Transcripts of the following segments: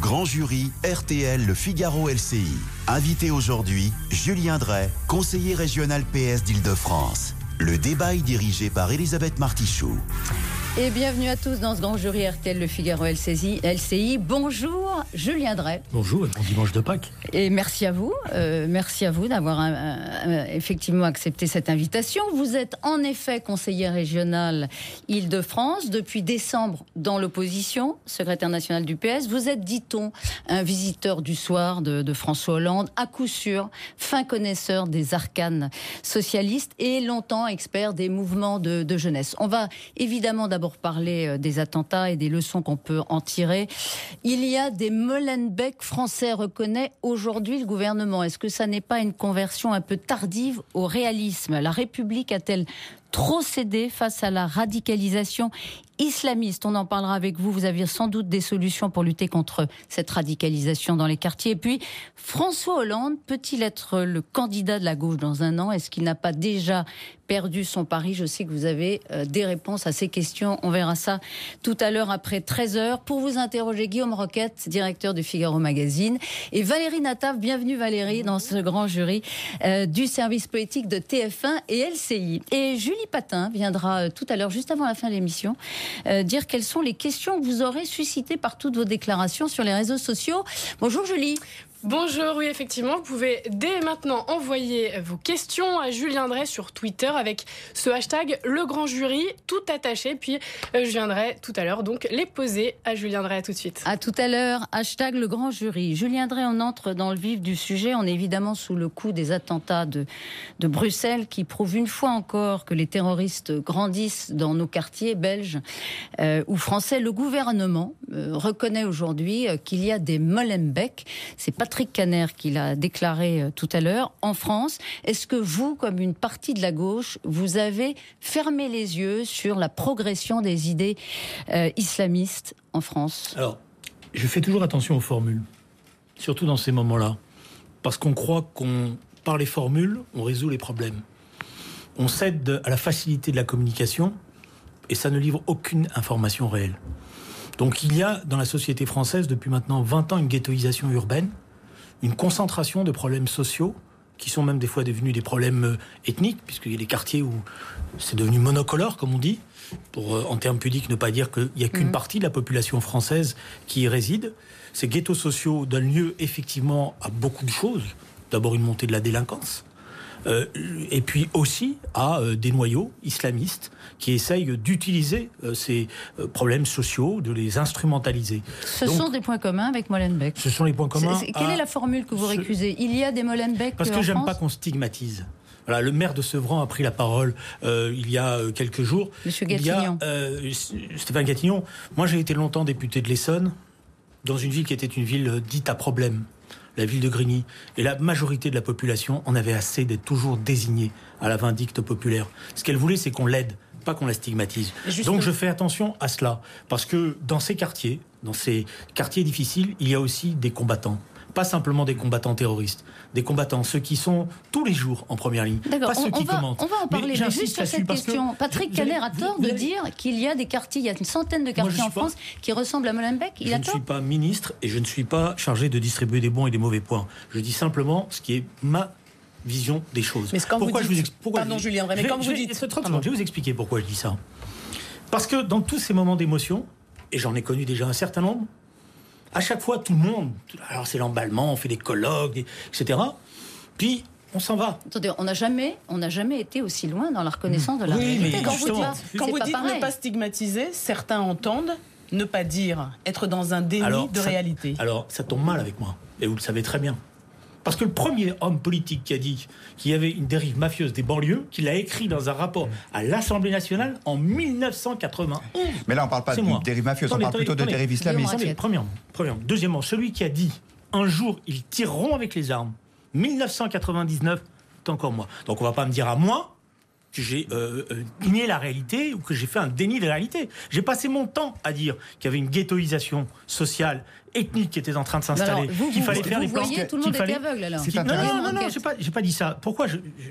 grand jury RTL Le Figaro LCI. Invité aujourd'hui, Julien Drey, conseiller régional PS d'Île-de-France. Le débat est dirigé par Elisabeth Martichoux. Et bienvenue à tous dans ce grand jury RTL Le Figaro LCI. Bonjour Julien Drey. Bonjour et bon dimanche de Pâques. Et merci à vous d'avoir effectivement accepté cette invitation. Vous êtes en effet conseiller régional Île-de-France depuis décembre dans l'opposition, secrétaire national du PS. Vous êtes, dit-on, un visiteur du soir de François Hollande, à coup sûr, fin connaisseur des arcanes socialistes et longtemps expert des mouvements de jeunesse. On va évidemment d'abord parler des attentats et des leçons qu'on peut en tirer. Il y a des Molenbeek français, reconnaît aujourd'hui le gouvernement. Est-ce que ça n'est pas une conversion un peu tardive au réalisme ? La République a-t-elle trop cédé face à la radicalisation islamiste? On en parlera avec vous. Vous aviez sans doute des solutions pour lutter contre cette radicalisation dans les quartiers. Et puis, François Hollande peut-il être le candidat de la gauche dans un an? Est-ce qu'il n'a pas déjà perdu son pari? Je sais que vous avez des réponses à ces questions. On verra ça tout à l'heure après 13h. Pour vous interroger, Guillaume Roquette, directeur du Figaro Magazine, et Valérie Nataf. Bienvenue Valérie dans ce grand jury du service politique de TF1 et LCI. Et Julie Patin viendra tout à l'heure, juste avant la fin de l'émission, dire quelles sont les questions que vous aurez suscitées par toutes vos déclarations sur les réseaux sociaux. Bonjour Julie. Bonjour, oui effectivement, vous pouvez dès maintenant envoyer vos questions à Julien Drey sur Twitter avec ce hashtag Le Grand Jury, tout attaché, puis je viendrai tout à l'heure donc les poser à Julien Drey. À tout de suite. À tout à l'heure, hashtag Le Grand Jury. Julien Drey, on entre dans le vif du sujet, on est évidemment sous le coup des attentats de Bruxelles qui prouvent une fois encore que les terroristes grandissent dans nos quartiers belges ou français. Le gouvernement reconnaît aujourd'hui qu'il y a des Molenbeek, c'est Patrick Caner qui l'a déclaré tout à l'heure, en France. Est-ce que vous, comme une partie de la gauche, vous avez fermé les yeux sur la progression des idées islamistes en France ? Alors, je fais toujours attention aux formules, surtout dans ces moments-là, parce qu'on croit par les formules, on résout les problèmes. On cède à la facilité de la communication et ça ne livre aucune information réelle. Donc il y a dans la société française depuis maintenant 20 ans une ghettoisation urbaine, une concentration de problèmes sociaux qui sont même des fois devenus des problèmes ethniques, puisqu'il y a des quartiers où c'est devenu monocolore, comme on dit, pour en termes pudiques ne pas dire qu'il n'y a qu'une partie de la population française qui y réside. Ces ghettos sociaux donnent lieu effectivement à beaucoup de choses. D'abord une montée de la délinquance, et puis aussi à des noyaux islamistes qui essayent d'utiliser ces problèmes sociaux, de les instrumentaliser. Ce sont des points communs avec Molenbeek. Ce sont les points communs. Quelle est la formule que vous récusez ? Il y a des Molenbeek parce que j'aime France ? pas qu'on stigmatise. Voilà, le maire de Sevran a pris la parole il y a quelques jours. Monsieur Gatignon. Stéphane Gatignon. Moi, j'ai été longtemps député de l'Essonne, dans une ville qui était une ville dite à problème, la ville de Grigny. Et la majorité de la population en avait assez d'être toujours désignée à la vindicte populaire. Ce qu'elle voulait, c'est qu'on l'aide, pas qu'on la stigmatise. Donc je fais attention à cela, parce que dans ces quartiers difficiles, il y a aussi des combattants. Pas simplement des combattants terroristes, des combattants, ceux qui sont tous les jours en première ligne. D'accord, pas ceux qui commentent. On va en parler, mais juste sur cette question. Patrick Caner a tort de dire qu'il y a des quartiers, il y a une centaine de quartiers en France qui ressemblent à Molenbeek. Je ne suis pas ministre et je ne suis pas chargé de distribuer des bons et des mauvais points. Je dis simplement ce qui est ma vision des choses. Mais quand pourquoi vous dites... Pardon Julien, mais quand vous dites... Je vais vous expliquer pourquoi je dis ça. Parce que dans tous ces moments d'émotion, et j'en ai connu déjà un certain nombre, à chaque fois, tout le monde, alors c'est l'emballement, on fait des colloques, etc. Puis, on s'en va. Attendez, on n'a jamais été aussi loin dans la reconnaissance de la réalité. Mais quand vous dites ne pas stigmatiser, certains entendent ne pas dire, être dans un déni de réalité. Alors, ça tombe mal avec moi, et vous le savez très bien. Parce que le premier homme politique qui a dit qu'il y avait une dérive mafieuse des banlieues, qu'il a écrit dans un rapport à l'Assemblée nationale en 1991. Mais là, on ne parle pas de dérive mafieuse, on parle plutôt de dérive islamiste. Premièrement. Deuxièmement, celui qui a dit un jour, ils tireront avec les armes. 1999, c'est encore moi. Donc on ne va pas me dire à moi que j'ai nié la réalité ou que j'ai fait un déni de la réalité. J'ai passé mon temps à dire qu'il y avait une ghettoisation sociale, ethnique qui était en train de s'installer, qu'il fallait faire des plans. Vous voyez, tout le monde était aveugle alors. Non, j'ai pas dit ça. Pourquoi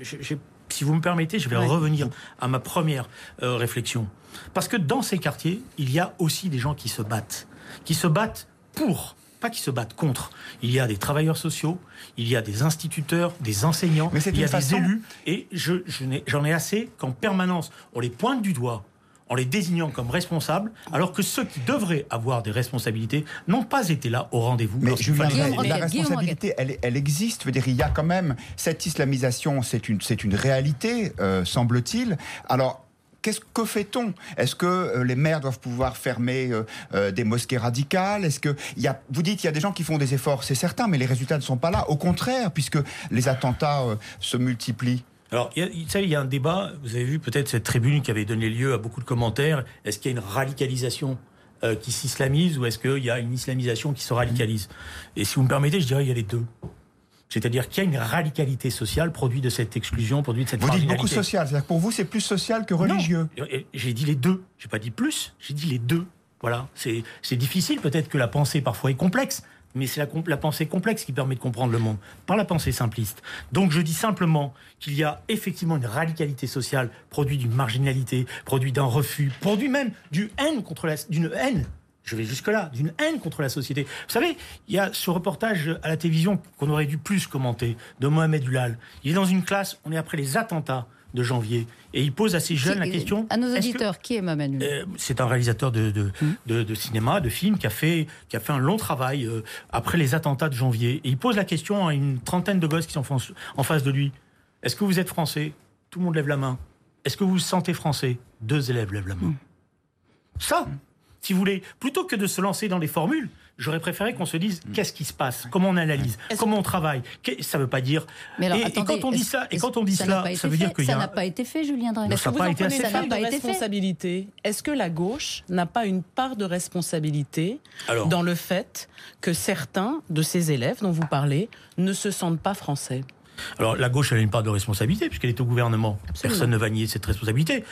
si vous me permettez, je vais revenir à ma première réflexion. Parce que dans ces quartiers, il y a aussi des gens qui se battent pour pas qu'ils se battent contre. Il y a des travailleurs sociaux, il y a des instituteurs, des enseignants, il y a des élus. Et j'en ai assez qu'en permanence, on les pointe du doigt en les désignant comme responsables, alors que ceux qui devraient avoir des responsabilités n'ont pas été là au rendez-vous. Mais la responsabilité, elle existe. Je veux dire, il y a quand même cette islamisation, c'est une réalité, semble-t-il. Alors, que fait-on ? Est-ce que les maires doivent pouvoir fermer des mosquées radicales ? Vous dites qu'il y a des gens qui font des efforts, c'est certain, mais les résultats ne sont pas là. Au contraire, puisque les attentats se multiplient. Alors, il y a un débat, vous avez vu peut-être cette tribune qui avait donné lieu à beaucoup de commentaires. Est-ce qu'il y a une radicalisation qui s'islamise ou est-ce qu'il y a une islamisation qui se radicalise ? Et si vous me permettez, je dirais qu'il y a les deux. C'est-à-dire qu'il y a une radicalité sociale produite de cette exclusion, produite de cette marginalité. Vous dites beaucoup social, c'est-à-dire que pour vous c'est plus social que religieux. Non, j'ai dit les deux, j'ai pas dit plus, j'ai dit les deux. Voilà, c'est difficile, peut-être que la pensée parfois est complexe, mais c'est la pensée complexe qui permet de comprendre le monde, pas la pensée simpliste. Donc je dis simplement qu'il y a effectivement une radicalité sociale produite d'une marginalité, produite d'un refus, produite même d'une haine. Je vais jusque-là, d'une haine contre la société. Vous savez, il y a ce reportage à la télévision qu'on aurait dû plus commenter, de Mohamed Oulal. Il est dans une classe, on est après les attentats de janvier, et il pose à ces jeunes la question... À nos auditeurs, qui est Mohamed Oulal ? C'est un réalisateur de cinéma, de film, qui a fait un long travail après les attentats de janvier. Et il pose la question à une trentaine de gosses qui sont en face de lui. Est-ce que vous êtes français ? Tout le monde lève la main. Est-ce que vous vous sentez français ? 2 élèves lèvent la main. Ça, si vous voulez, plutôt que de se lancer dans des formules, j'aurais préféré qu'on se dise qu'est-ce qui se passe, comment on analyse, comment on travaille. Ça ne veut pas dire. Mais alors, et quand on dit ça, ça veut dire que ça n'a pas été fait, Julien Drey. Est-ce que vous en prenez une part de responsabilité ? Est-ce que la gauche n'a pas une part de responsabilité dans le fait que certains de ces élèves dont vous parlez ne se sentent pas français ? Alors, la gauche, elle a une part de responsabilité, puisqu'elle est au gouvernement. Absolument. Personne ne va nier cette responsabilité.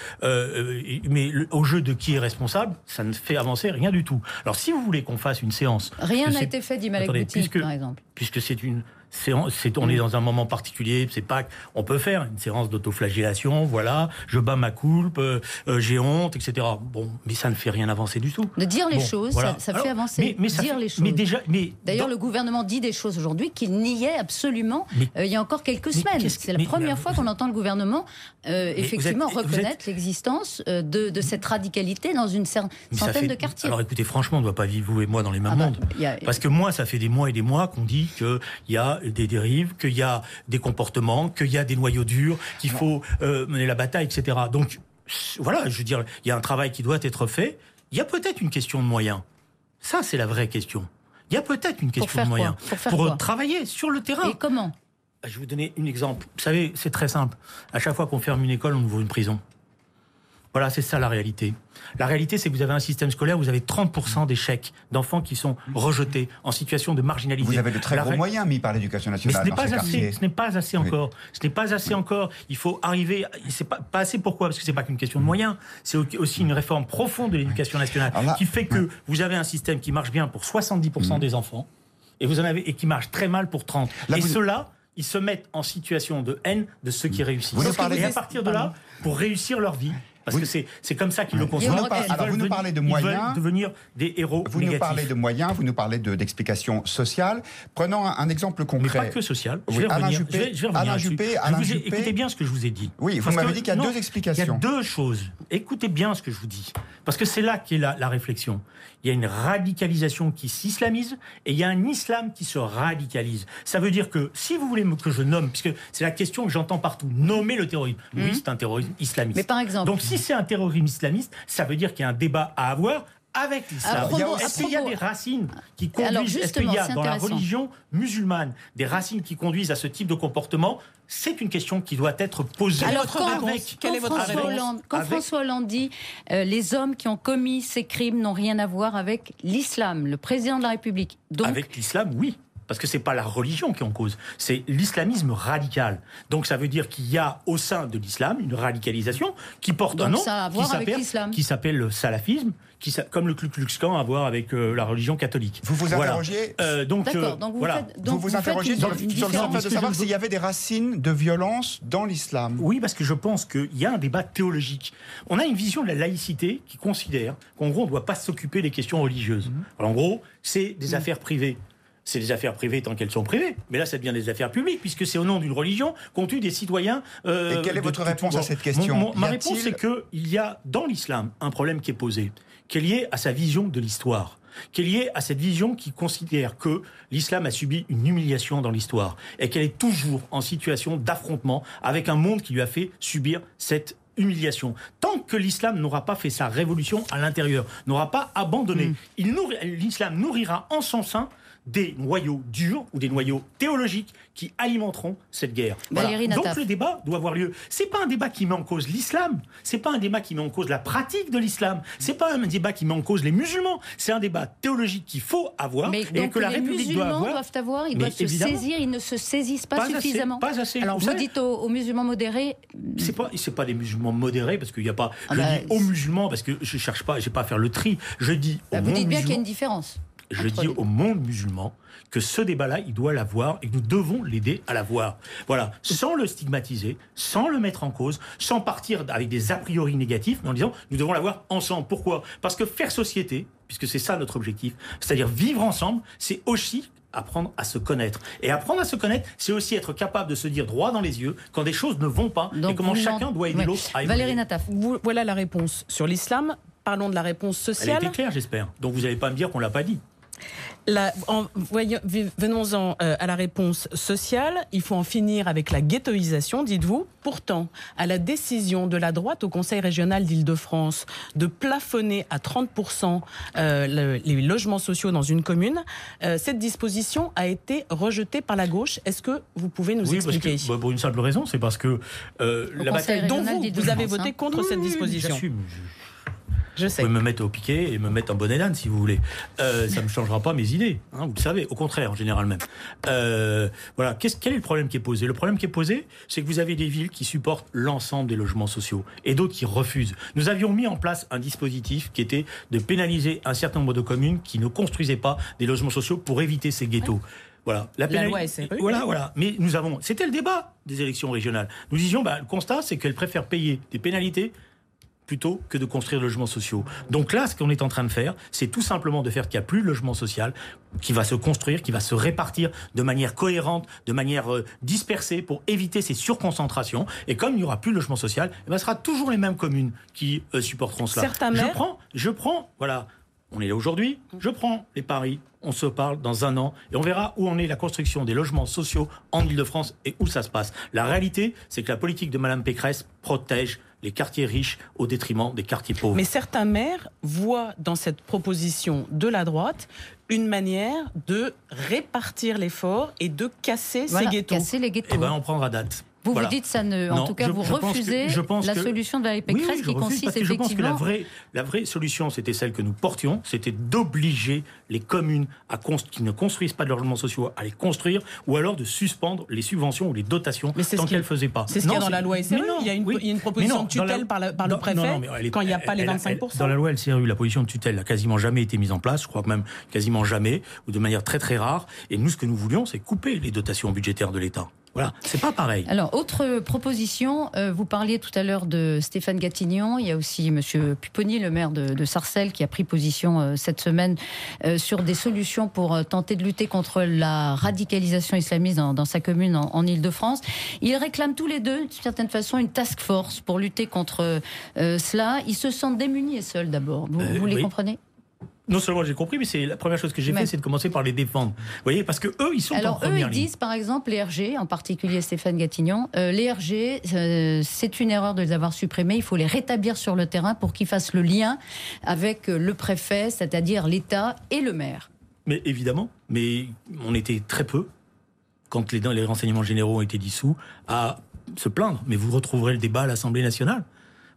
Mais au jeu de qui est responsable, ça ne fait avancer rien du tout. Alors, si vous voulez qu'on fasse une séance... Rien n'a été fait, dit Malek Bouti, par exemple. Puisque c'est une séance, on est dans un moment particulier, c'est pas... On peut faire une séance d'autoflagellation, voilà, je bats ma coulpe, j'ai honte, etc. Bon, mais ça ne fait rien avancer du tout. De dire les choses, voilà. ça fait avancer. Dire les choses. D'ailleurs, le gouvernement dit des choses aujourd'hui qu'il niait absolument il y a encore quelques semaines. C'est la première fois qu'on entend le gouvernement effectivement reconnaître l'existence de cette radicalité dans une centaine de quartiers. Alors écoutez, franchement, on ne doit pas vivre, vous et moi, dans les mêmes mondes. Parce que moi, ça fait des mois et des mois qu'on dit qu'il y a des dérives, qu'il y a des comportements, qu'il y a des noyaux durs, qu'il faut mener la bataille, etc. Donc, voilà, je veux dire, il y a un travail qui doit être fait. Il y a peut-être une question de moyens. Ça, c'est la vraie question. Il y a peut-être une question de moyens. Pour travailler sur le terrain. Et comment ? Je vais vous donner un exemple. Vous savez, c'est très simple. À chaque fois qu'on ferme une école, on ouvre une prison. Voilà, c'est ça la réalité. La réalité, c'est que vous avez un système scolaire où vous avez 30% d'échecs d'enfants qui sont rejetés, en situation de marginalité. Vous avez de très gros moyens mis par l'éducation nationale. Mais ce n'est pas assez encore. Ce n'est pas assez encore. Il faut arriver... C'est pas assez, pourquoi ? Parce que c'est pas qu'une question de moyens. C'est aussi une réforme profonde de l'éducation nationale qui fait que vous avez un système qui marche bien pour 70% des enfants et qui marche très mal pour 30%. Ceux-là, ils se mettent en situation de haine de ceux qui réussissent. Et à partir de là, pour réussir leur vie... Parce que c'est comme ça qu'ils le conçoivent. Alors vous nous parlez de moyens. Ils veulent devenir des héros Vous négatifs. nous parlez de moyens, vous nous parlez d'explications sociales. Prenons un exemple concret. Mais pas que social. Je vais revenir. Alain Juppé. Écoutez bien ce que je vous ai dit. Oui, vous m'avez dit qu'il y a 2 explications. Il y a 2 choses. Écoutez bien ce que je vous dis. Parce que c'est là qu'est la réflexion. Il y a une radicalisation qui s'islamise et il y a un islam qui se radicalise. Ça veut dire que si vous voulez que je nomme, puisque c'est la question que j'entends partout, nommer le terrorisme. Oui, c'est un terrorisme islamiste. Mais par exemple... Donc si c'est un terrorisme islamiste, ça veut dire qu'il y a un débat à avoir avec l'islam. Est-ce qu'il y a des racines qui conduisent... Est-ce qu'il y a dans la religion musulmane des racines qui conduisent à ce type de comportement ? C'est une question qui doit être posée. Alors, quand François Hollande dit les hommes qui ont commis ces crimes n'ont rien à voir avec l'islam, le président de la République. Donc... Avec l'islam, oui. parce que c'est pas la religion qui est en cause, c'est l'islamisme radical. Donc ça veut dire qu'il y a au sein de l'islam une radicalisation qui porte un nom qui s'appelle le salafisme, comme le Ku Klux Klan, à voir avec la religion catholique. Vous vous interrogez vous vous interrogez sur le fait de savoir s'il y avait des racines de violence dans l'islam. Oui, parce que je pense qu'il y a un débat théologique. On a une vision de la laïcité qui considère qu'en gros, on ne doit pas s'occuper des questions religieuses. Alors, en gros, c'est des affaires privées. C'est des affaires privées tant qu'elles sont privées. Mais là, ça devient des affaires publiques, puisque c'est au nom d'une religion qu'on tue des citoyens. Et quelle est votre réponse à cette question ? Ma réponse, c'est qu'il y a dans l'islam un problème qui est posé, qui est lié à sa vision de l'histoire, qui est lié à cette vision qui considère que l'islam a subi une humiliation dans l'histoire et qu'elle est toujours en situation d'affrontement avec un monde qui lui a fait subir cette humiliation. Tant que l'islam n'aura pas fait sa révolution à l'intérieur, n'aura pas abandonné, l'islam nourrira en son sein des noyaux durs ou des noyaux théologiques qui alimenteront cette guerre. Voilà. Donc le débat doit avoir lieu. C'est pas un débat qui met en cause l'islam, c'est pas un débat qui met en cause la pratique de l'islam, c'est pas un débat qui met en cause les musulmans, c'est un débat théologique qu'il faut avoir et que la République doit avoir. Ils doivent se saisir, ils ne se saisissent pas suffisamment. Pas assez. Alors vous dites aux musulmans modérés... C'est pas des musulmans modérés, parce qu'il n'y a pas... dis aux musulmans, parce que je cherche pas, j'ai pas à faire le tri, je dis aux vous dites bien qu'il y a une différence. Je dis au monde musulman que ce débat-là, il doit l'avoir et que nous devons l'aider à l'avoir. Voilà, sans le stigmatiser, sans le mettre en cause, sans partir avec des a priori négatifs, mais en disant nous devons l'avoir ensemble. Pourquoi ? Parce que faire société, puisque c'est ça notre objectif, c'est-à-dire vivre ensemble, c'est aussi apprendre à se connaître. Et apprendre à se connaître, c'est aussi être capable de se dire droit dans les yeux quand des choses ne vont pas. Donc et comment chacun doit aider l'autre à évoluer. Valérie Nataf. Voilà la réponse sur l'islam. Parlons de la réponse sociale. Elle a été claire, j'espère. Donc vous n'allez pas me dire qu'on ne l'a pas dit. Venons-en à la réponse sociale. Il faut en finir avec la ghettoisation, dites-vous. Pourtant, à la décision de la droite au Conseil régional d'Île-de-France de plafonner à 30% les logements sociaux dans une commune, cette disposition a été rejetée par la gauche. Est-ce que vous pouvez nous expliquer ? Pour une simple raison, c'est parce que la bataille dont vous avez voté contre cette disposition. Je sais. Vous pouvez me mettre au piquet et me mettre en bonnet d'âne si vous voulez. Ça ne me changera pas mes idées, hein, vous le savez, au contraire, en général même. Voilà. Quel est le problème qui est posé ? Le problème qui est posé, c'est que vous avez des villes qui supportent l'ensemble des logements sociaux et d'autres qui refusent. Nous avions mis en place un dispositif qui était de pénaliser un certain nombre de communes qui ne construisaient pas des logements sociaux pour éviter ces ghettos. Voilà. La loi SRU. Voilà. Mais c'était le débat des élections régionales. Nous disions, le constat, c'est qu'elles préfèrent payer des pénalités plutôt que de construire des logements sociaux. Donc là, ce qu'on est en train de faire, c'est tout simplement de faire qu'il n'y a plus de logement social, qui va se construire, qui va se répartir de manière cohérente, de manière dispersée, pour éviter ces surconcentrations. Et comme il n'y aura plus de logement social, ce sera toujours les mêmes communes qui supporteront cela. Je prends, voilà, on est là aujourd'hui, je prends les paris, on se parle dans un an et on verra où en est la construction des logements sociaux en Île-de-France et où ça se passe. La réalité, c'est que la politique de Mme Pécresse protège les quartiers riches au détriment des quartiers pauvres. Mais certains maires voient dans cette proposition de la droite une manière de répartir l'effort et de casser ces ghettos. Casser les ghettos. On prendra date. Vous dites ça en tout cas, vous refusez la solution de Valérie Pécresse qui consiste effectivement... Je pense que la vraie solution, c'était celle que nous portions, c'était d'obliger les communes qui ne construisent pas de logements sociaux à les construire, ou alors de suspendre les subventions ou les dotations tant qu'elles ne faisaient pas. C'est ce qu'il y a dans la loi SRU. Il y a une proposition de tutelle par le préfet quand il n'y a pas les 25%. Dans la loi SRU, la position de tutelle n'a quasiment jamais été mise en place, je crois que même quasiment jamais, ou de manière très très rare. Et nous, ce que nous voulions, c'est couper les dotations budgétaires de l'État. Voilà, c'est pas pareil. Alors, autre proposition, vous parliez tout à l'heure de Stéphane Gatignon, il y a aussi Monsieur Pupponi, le maire de Sarcelles, qui a pris position cette semaine sur des solutions pour tenter de lutter contre la radicalisation islamiste dans sa commune en Île-de-France. Ils réclament tous les deux, d'une certaine façon, une task force pour lutter contre cela. Ils se sentent démunis et seuls d'abord. Vous les comprenez ? Non seulement j'ai compris, mais c'est la première chose que j'ai fait, c'est de commencer par les défendre. Vous voyez, parce que eux, ils sont en première ligne. Alors eux, ils disent, par exemple, les RG, en particulier Stéphane Gatignon, les RG, c'est une erreur de les avoir supprimés. Il faut les rétablir sur le terrain pour qu'ils fassent le lien avec le préfet, c'est-à-dire l'État et le maire. Mais évidemment, mais on était très peu, quand les renseignements généraux ont été dissous, à se plaindre. Mais vous retrouverez le débat à l'Assemblée nationale.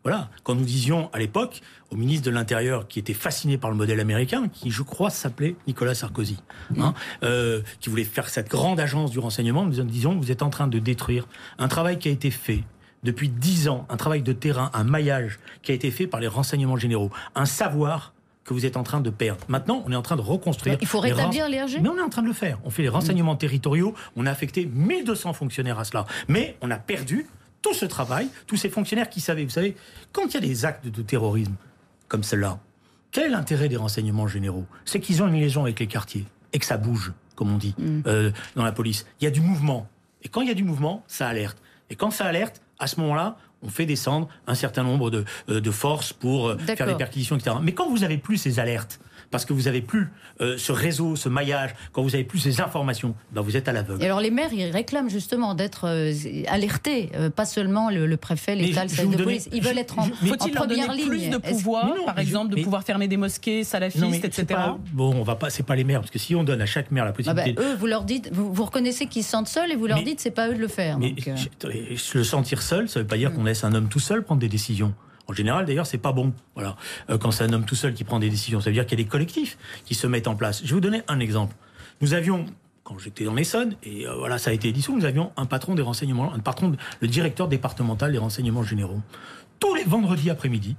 Voilà, quand nous disions à l'époque au ministre de l'Intérieur, qui était fasciné par le modèle américain, qui je crois s'appelait Nicolas Sarkozy, qui voulait faire cette grande agence du renseignement, nous disions, vous êtes en train de détruire un travail qui a été fait depuis 10 ans, un travail de terrain, un maillage qui a été fait par les renseignements généraux, un savoir que vous êtes en train de perdre. Maintenant, on est en train de reconstruire... Il faut rétablir les RG ? Mais on est en train de le faire. On fait les renseignements territoriaux, on a affecté 1200 fonctionnaires à cela. Mais on a perdu tout ce travail, tous ces fonctionnaires qui savaient... Vous savez, quand il y a des actes de terrorisme comme celle-là, quel est l'intérêt des renseignements généraux ? C'est qu'ils ont une liaison avec les quartiers et que ça bouge, comme on dit, dans la police. Il y a du mouvement. Et quand il y a du mouvement, ça alerte. Et quand ça alerte, à ce moment-là, on fait descendre un certain nombre de forces pour faire des perquisitions, etc. Mais quand vous n'avez plus ces alertes, parce que vous n'avez plus ce réseau, ce maillage, quand vous n'avez plus ces informations, ben vous êtes à l'aveugle. Et alors les maires, ils réclament justement d'être alertés, pas seulement le préfet, l'État, le chef de police. Ils veulent être en première ligne. Faut-il leur donner plus de pouvoir, par exemple, de pouvoir fermer des mosquées salafistes, etc. Bon, on va pas, c'est pas les maires, parce que si on donne à chaque maire la possibilité... eux, vous leur dites, vous reconnaissez qu'ils se sentent seuls et vous leur dites, c'est pas eux de le faire. Mais le sentir seul, ça veut pas dire qu'on laisse un homme tout seul prendre des décisions. En général, d'ailleurs, c'est pas bon. Voilà. Quand c'est un homme tout seul qui prend des décisions, ça veut dire qu'il y a des collectifs qui se mettent en place. Je vais vous donner un exemple. Nous avions, quand j'étais dans l'Essonne, et voilà, ça a été dissous, nous avions un patron des renseignements, le directeur départemental des renseignements généraux. Tous les vendredis après-midi,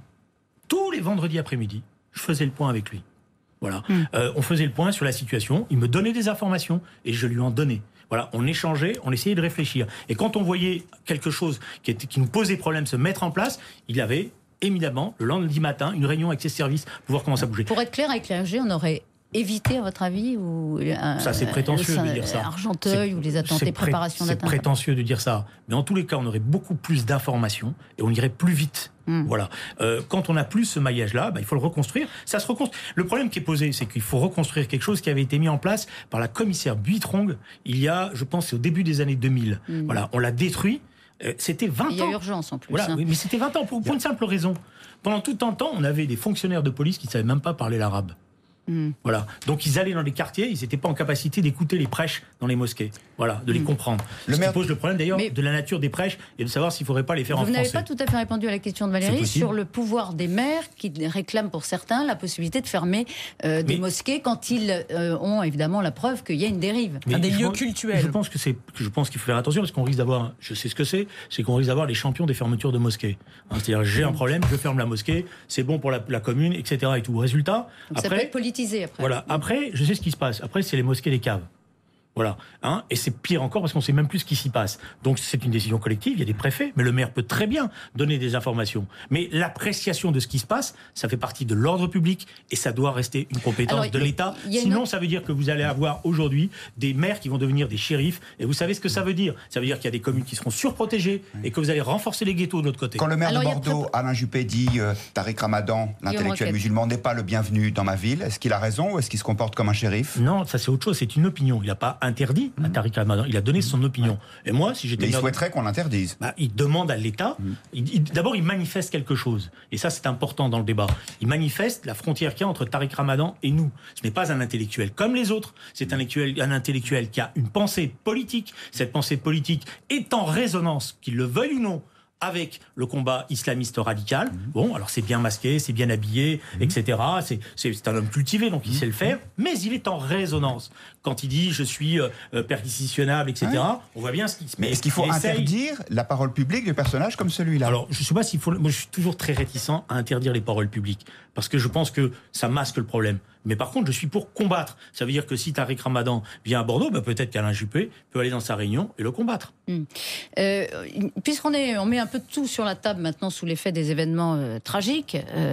je faisais le point avec lui. Voilà. On faisait le point sur la situation, il me donnait des informations et je lui en donnais. Voilà, on échangeait, on essayait de réfléchir. Et quand on voyait quelque chose qui nous posait problème se mettre en place, il avait évidemment, le lundi matin, une réunion avec ses services pour voir comment ça bougeait. Pour être clair, avec les RG, on aurait évité, à votre avis, ou ça, c'est prétentieux de dire ça. Argenteuil ou les attentats, préparation d'attentats. C'est prétentieux de dire ça. Mais en tous les cas, on aurait beaucoup plus d'informations et on irait plus vite. Voilà. Quand on n'a plus ce maillage-là, il faut le reconstruire. Ça se reconstruit. Le problème qui est posé, c'est qu'il faut reconstruire quelque chose qui avait été mis en place par la commissaire Buitrong il y a, je pense, au début des années 2000. Voilà. On l'a détruit. C'était 20 ans. Il y a urgence en plus. Voilà, oui, mais c'était 20 ans pour une simple raison. Pendant tout un temps, on avait des fonctionnaires de police qui ne savaient même pas parler l'arabe. Voilà. Donc ils allaient dans les quartiers, ils n'étaient pas en capacité d'écouter les prêches dans les mosquées. Voilà, de les comprendre. Ce qui pose le problème d'ailleurs de la nature des prêches et de savoir s'il ne faudrait pas les faire en français. Vous n'avez pas tout à fait répondu à la question de Valérie sur le pouvoir des maires qui réclament pour certains la possibilité de fermer des mosquées quand ils ont évidemment la preuve qu'il y a une dérive. Des lieux cultuels. Je pense qu'il faut faire attention parce qu'on risque d'avoir, je sais ce que c'est qu'on risque d'avoir les champions des fermetures de mosquées. C'est-à-dire j'ai un problème, je ferme la mosquée, c'est bon pour la commune, etc. Et tout. Résultat, donc ça peut être politisé après. Voilà. Après, je sais ce qui se passe. Après, c'est les mosquées des caves. Voilà. Et c'est pire encore parce qu'on ne sait même plus ce qui s'y passe. Donc c'est une décision collective, il y a des préfets, mais le maire peut très bien donner des informations. Mais l'appréciation de ce qui se passe, ça fait partie de l'ordre public et ça doit rester une compétence de l'État. Sinon, ça veut dire que vous allez avoir aujourd'hui des maires qui vont devenir des shérifs. Et vous savez ce que ça veut dire ? Ça veut dire qu'il y a des communes qui seront surprotégées et que vous allez renforcer les ghettos de l'autre côté. Quand le maire de Bordeaux, Alain Juppé, dit Tariq Ramadan, l'intellectuel musulman, n'est pas le bienvenu dans ma ville, est-ce qu'il a raison ou est-ce qu'il se comporte comme un shérif ? Non, ça c'est autre chose, c'est une opinion. Il n'a pas interdit à Tariq Ramadan, il a donné son opinion. Et moi, si j'étais... Mais il souhaiterait qu'on l'interdise. Il demande à l'État, d'abord il manifeste quelque chose, et ça c'est important dans le débat. Il manifeste la frontière qu'il y a entre Tariq Ramadan et nous. Ce n'est pas un intellectuel comme les autres, c'est un intellectuel qui a une pensée politique. Cette pensée politique est en résonance, qu'il le veuille ou non, avec le combat islamiste radical. Bon, alors c'est bien masqué, c'est bien habillé, etc. C'est un homme cultivé, donc il sait le faire, mais il est en résonance. Quand il dit « je suis perquisitionnable », etc., on voit bien ce qui se passe. Mais est-ce qu'il faut interdire la parole publique de personnages comme celui-là ? Alors, je ne sais pas s'il faut... Moi, je suis toujours très réticent à interdire les paroles publiques, parce que je pense que ça masque le problème. Mais par contre, je suis pour combattre. Ça veut dire que si Tariq Ramadan vient à Bordeaux, peut-être qu'Alain Juppé peut aller dans sa réunion et le combattre. Puisqu'on met un peu de tout sur la table maintenant sous l'effet des événements tragiques,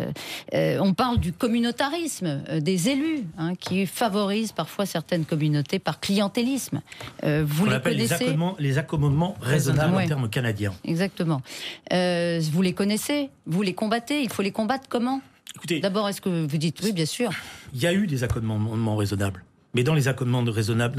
on parle du communautarisme des élus qui favorisent parfois certaines communautés par clientélisme. Vous les connaissez ? Les accommodements raisonnables en termes canadiens. Exactement. Vous les connaissez ? Vous les combattez ? Il faut les combattre comment ? Écoutez, d'abord, est-ce que vous dites oui, bien sûr. Il y a eu des accommodements raisonnables, mais dans les accommodements raisonnables,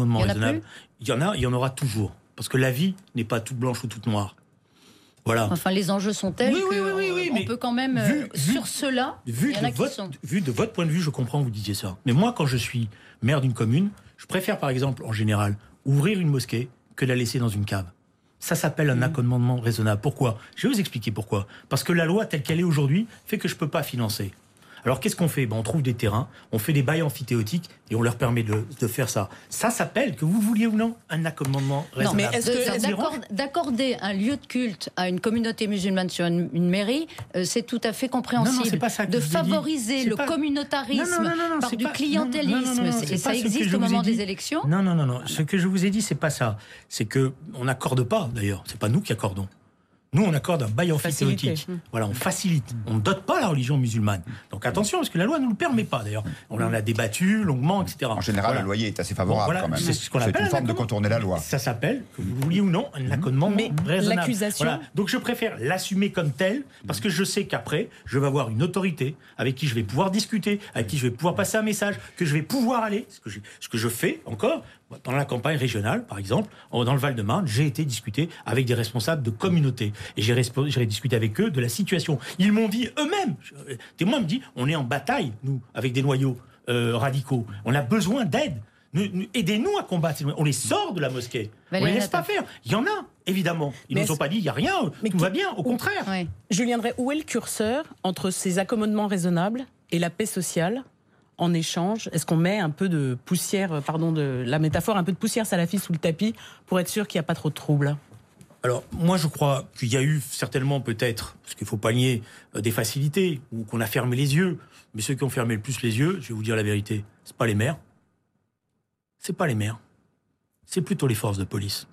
il y en aura toujours, parce que la vie n'est pas toute blanche ou toute noire. Voilà. Enfin, les enjeux sont tels qu'on peut quand même sur cela. Vu de votre point de vue, je comprends que vous disiez ça. Mais moi, quand je suis maire d'une commune, je préfère, par exemple, en général, ouvrir une mosquée que la laisser dans une cave. Ça s'appelle un accommodement raisonnable. Pourquoi ? Je vais vous expliquer pourquoi. Parce que la loi, telle qu'elle est aujourd'hui, fait que je ne peux pas financer. Alors qu'est-ce qu'on fait ? On trouve des terrains, on fait des bails amphithéotiques et on leur permet de faire ça. Ça s'appelle, que vous vouliez ou non, un accommodement raisonnable. Non, mais d'accorder un lieu de culte à une communauté musulmane sur une mairie, c'est tout à fait compréhensible. Non, c'est pas ça que de je vous ai dit. favoriser le communautarisme par du clientélisme, et ça existe au moment des élections. Non. Ce que je vous ai dit, c'est pas ça. C'est que on n'accorde pas, d'ailleurs. C'est pas nous qui accordons. Nous, on accorde un bail amphithéotique. Voilà, on facilite. On ne dote pas la religion musulmane. Donc attention, parce que la loi ne nous le permet pas, d'ailleurs. On en a débattu longuement, etc. En général, le loyer est assez favorable, quand même. C'est ce qu'on appelle une forme de contourner la loi. Ça s'appelle, que vous vouliez ou non, un accommodement raisonnable. L'accusation... Voilà. Donc je préfère l'assumer comme tel, parce que je sais qu'après, je vais avoir une autorité avec qui je vais pouvoir discuter, avec qui je vais pouvoir passer un message, que je vais pouvoir aller, ce que je fais encore. Pendant la campagne régionale, par exemple, dans le Val-de-Marne, j'ai été discuter avec des responsables de communautés. Et j'ai discuté avec eux de la situation. Ils m'ont dit eux-mêmes, témoins me disent, on est en bataille, nous, avec des noyaux radicaux. On a besoin d'aide. Aidez-nous à combattre. On les sort de la mosquée. On ne les laisse pas faire. Il y en a, évidemment. Ils ne nous ont pas dit, il n'y a rien, tout va bien, au contraire. Oui. Julien Drey, où est le curseur entre ces accommodements raisonnables et la paix sociale ? En échange, est-ce qu'on met un peu de poussière, pardon de la métaphore, un peu de poussière salafiste sous le tapis pour être sûr qu'il n'y a pas trop de troubles ? Alors, moi, je crois qu'il y a eu certainement peut-être, parce qu'il ne faut pas nier, des facilités, ou qu'on a fermé les yeux. Mais ceux qui ont fermé le plus les yeux, je vais vous dire la vérité, c'est pas les maires. C'est pas les maires. C'est plutôt les forces de police.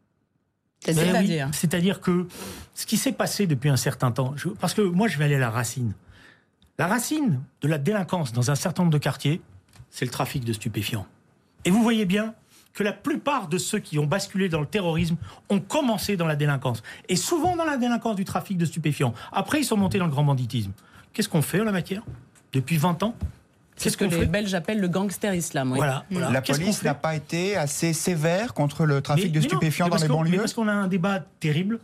C'est-à-dire que ce qui s'est passé depuis un certain temps, parce que moi, je vais aller à la racine. La racine de la délinquance dans un certain nombre de quartiers, c'est le trafic de stupéfiants. Et vous voyez bien que la plupart de ceux qui ont basculé dans le terrorisme ont commencé dans la délinquance. Et souvent dans la délinquance du trafic de stupéfiants. Après, ils sont montés dans le grand banditisme. Qu'est-ce qu'on fait en la matière ? Depuis 20 ans ? C'est ce que les Belges appellent le gangster islam. Oui. Voilà. La police n'a pas été assez sévère contre le trafic de stupéfiants dans les banlieues ? Mais parce qu'on a un débat terrible,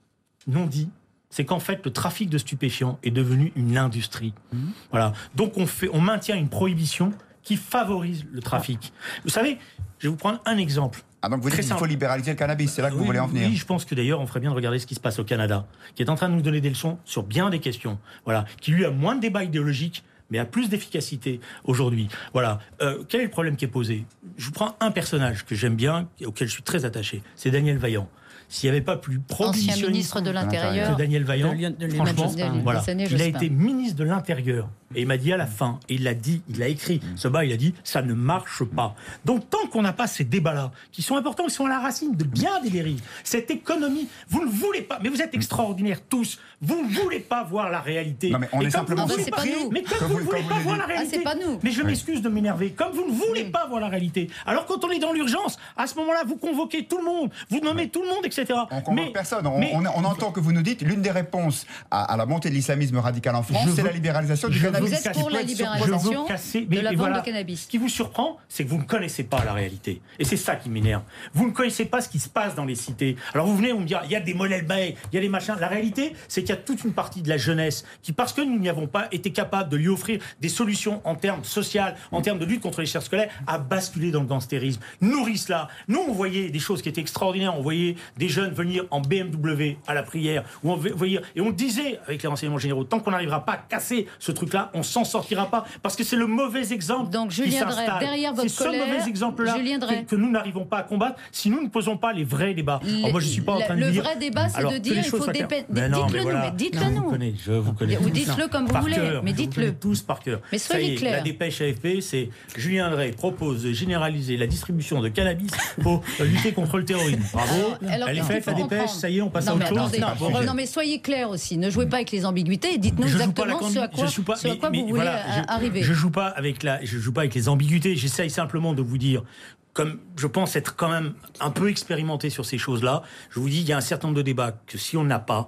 non dit. C'est qu'en fait, le trafic de stupéfiants est devenu une industrie. Voilà. Donc, on maintient une prohibition qui favorise le trafic. Vous savez, je vais vous prendre un exemple. Ah, donc vous dites qu'il faut libéraliser le cannabis, c'est là que vous voulez en venir ? Oui, je pense que d'ailleurs, on ferait bien de regarder ce qui se passe au Canada, qui est en train de nous donner des leçons sur bien des questions. Voilà. Qui, lui, a moins de débat idéologique, mais a plus d'efficacité aujourd'hui. Voilà. Quel est le problème qui est posé ? Je vous prends un personnage que j'aime bien, auquel je suis très attaché. C'est Daniel Vaillant. S'il n'y avait pas plus prohibitionniste ancien ministre de l'Intérieur que Daniel Vaillant, franchement, voilà. Il a été ministre de l'Intérieur. Et il m'a dit à la fin, et il l'a dit, il l'a écrit, ce bas, il a dit, ça ne marche pas. Donc tant qu'on n'a pas ces débats-là, qui sont importants, qui sont à la racine de bien des dérives, cette économie, vous ne voulez pas, mais vous êtes extraordinaires tous, vous ne voulez pas voir la réalité. Non mais on est simplement surpris. Mais comme vous ne voulez pas voir la réalité, c'est pas nous. Mais je m'excuse de m'énerver, comme vous ne voulez pas voir la réalité, alors quand on est dans l'urgence, à ce moment-là, vous convoquez tout le monde, vous nommez tout le monde, etc. On convoque personne. On entend que vous nous dites, l'une des réponses à la montée de l'islamisme radical en France, c'est la libéralisation du cannabis. Vous êtes pour la libéralisation de la vente de cannabis. Ce qui vous surprend, c'est que vous ne connaissez pas la réalité. Et c'est ça qui m'énerve. Vous ne connaissez pas ce qui se passe dans les cités. Alors vous venez, vous me dire, il y a des modèles Bay, il y a des machins. La réalité, c'est qu'il y a toute une partie de la jeunesse qui, parce que nous n'y avons pas été capables de lui offrir des solutions en termes sociaux, en termes de lutte contre les l'échec scolaire, a basculé dans le gangstérisme. Nourrit cela. Nous, on voyait des choses qui étaient extraordinaires. On voyait des jeunes venir en BMW à la prière. Et on disait, avec les renseignements généraux, tant qu'on n'arrivera pas à casser ce truc-là, on s'en sortira pas, parce que c'est le mauvais exemple. Donc Julien Drey, derrière votre colère, c'est ce mauvais exemple-là que nous n'arrivons pas à combattre si nous ne posons pas les vrais débats. Alors moi, je suis pas en train de dire. Le vrai débat, c'est de dire il faut dites-le nous. Je vous connais. Ou dites-le comme vous voulez, mais dites-le tous par cœur. Mais soyez clairs. La dépêche AFP, c'est Julien Drey propose de généraliser la distribution de cannabis pour lutter contre le terrorisme. Bravo. Elle est faite la dépêche. Ça y est, on passe à autre chose. Non, mais soyez clairs aussi. Ne jouez pas avec les ambiguïtés. Dites-nous exactement ce à quoi vous voulez arriver. Je joue pas avec les ambiguïtés. J'essaye simplement de vous dire, comme je pense être quand même un peu expérimenté sur ces choses-là, je vous dis, il y a un certain nombre de débats que si on n'a pas,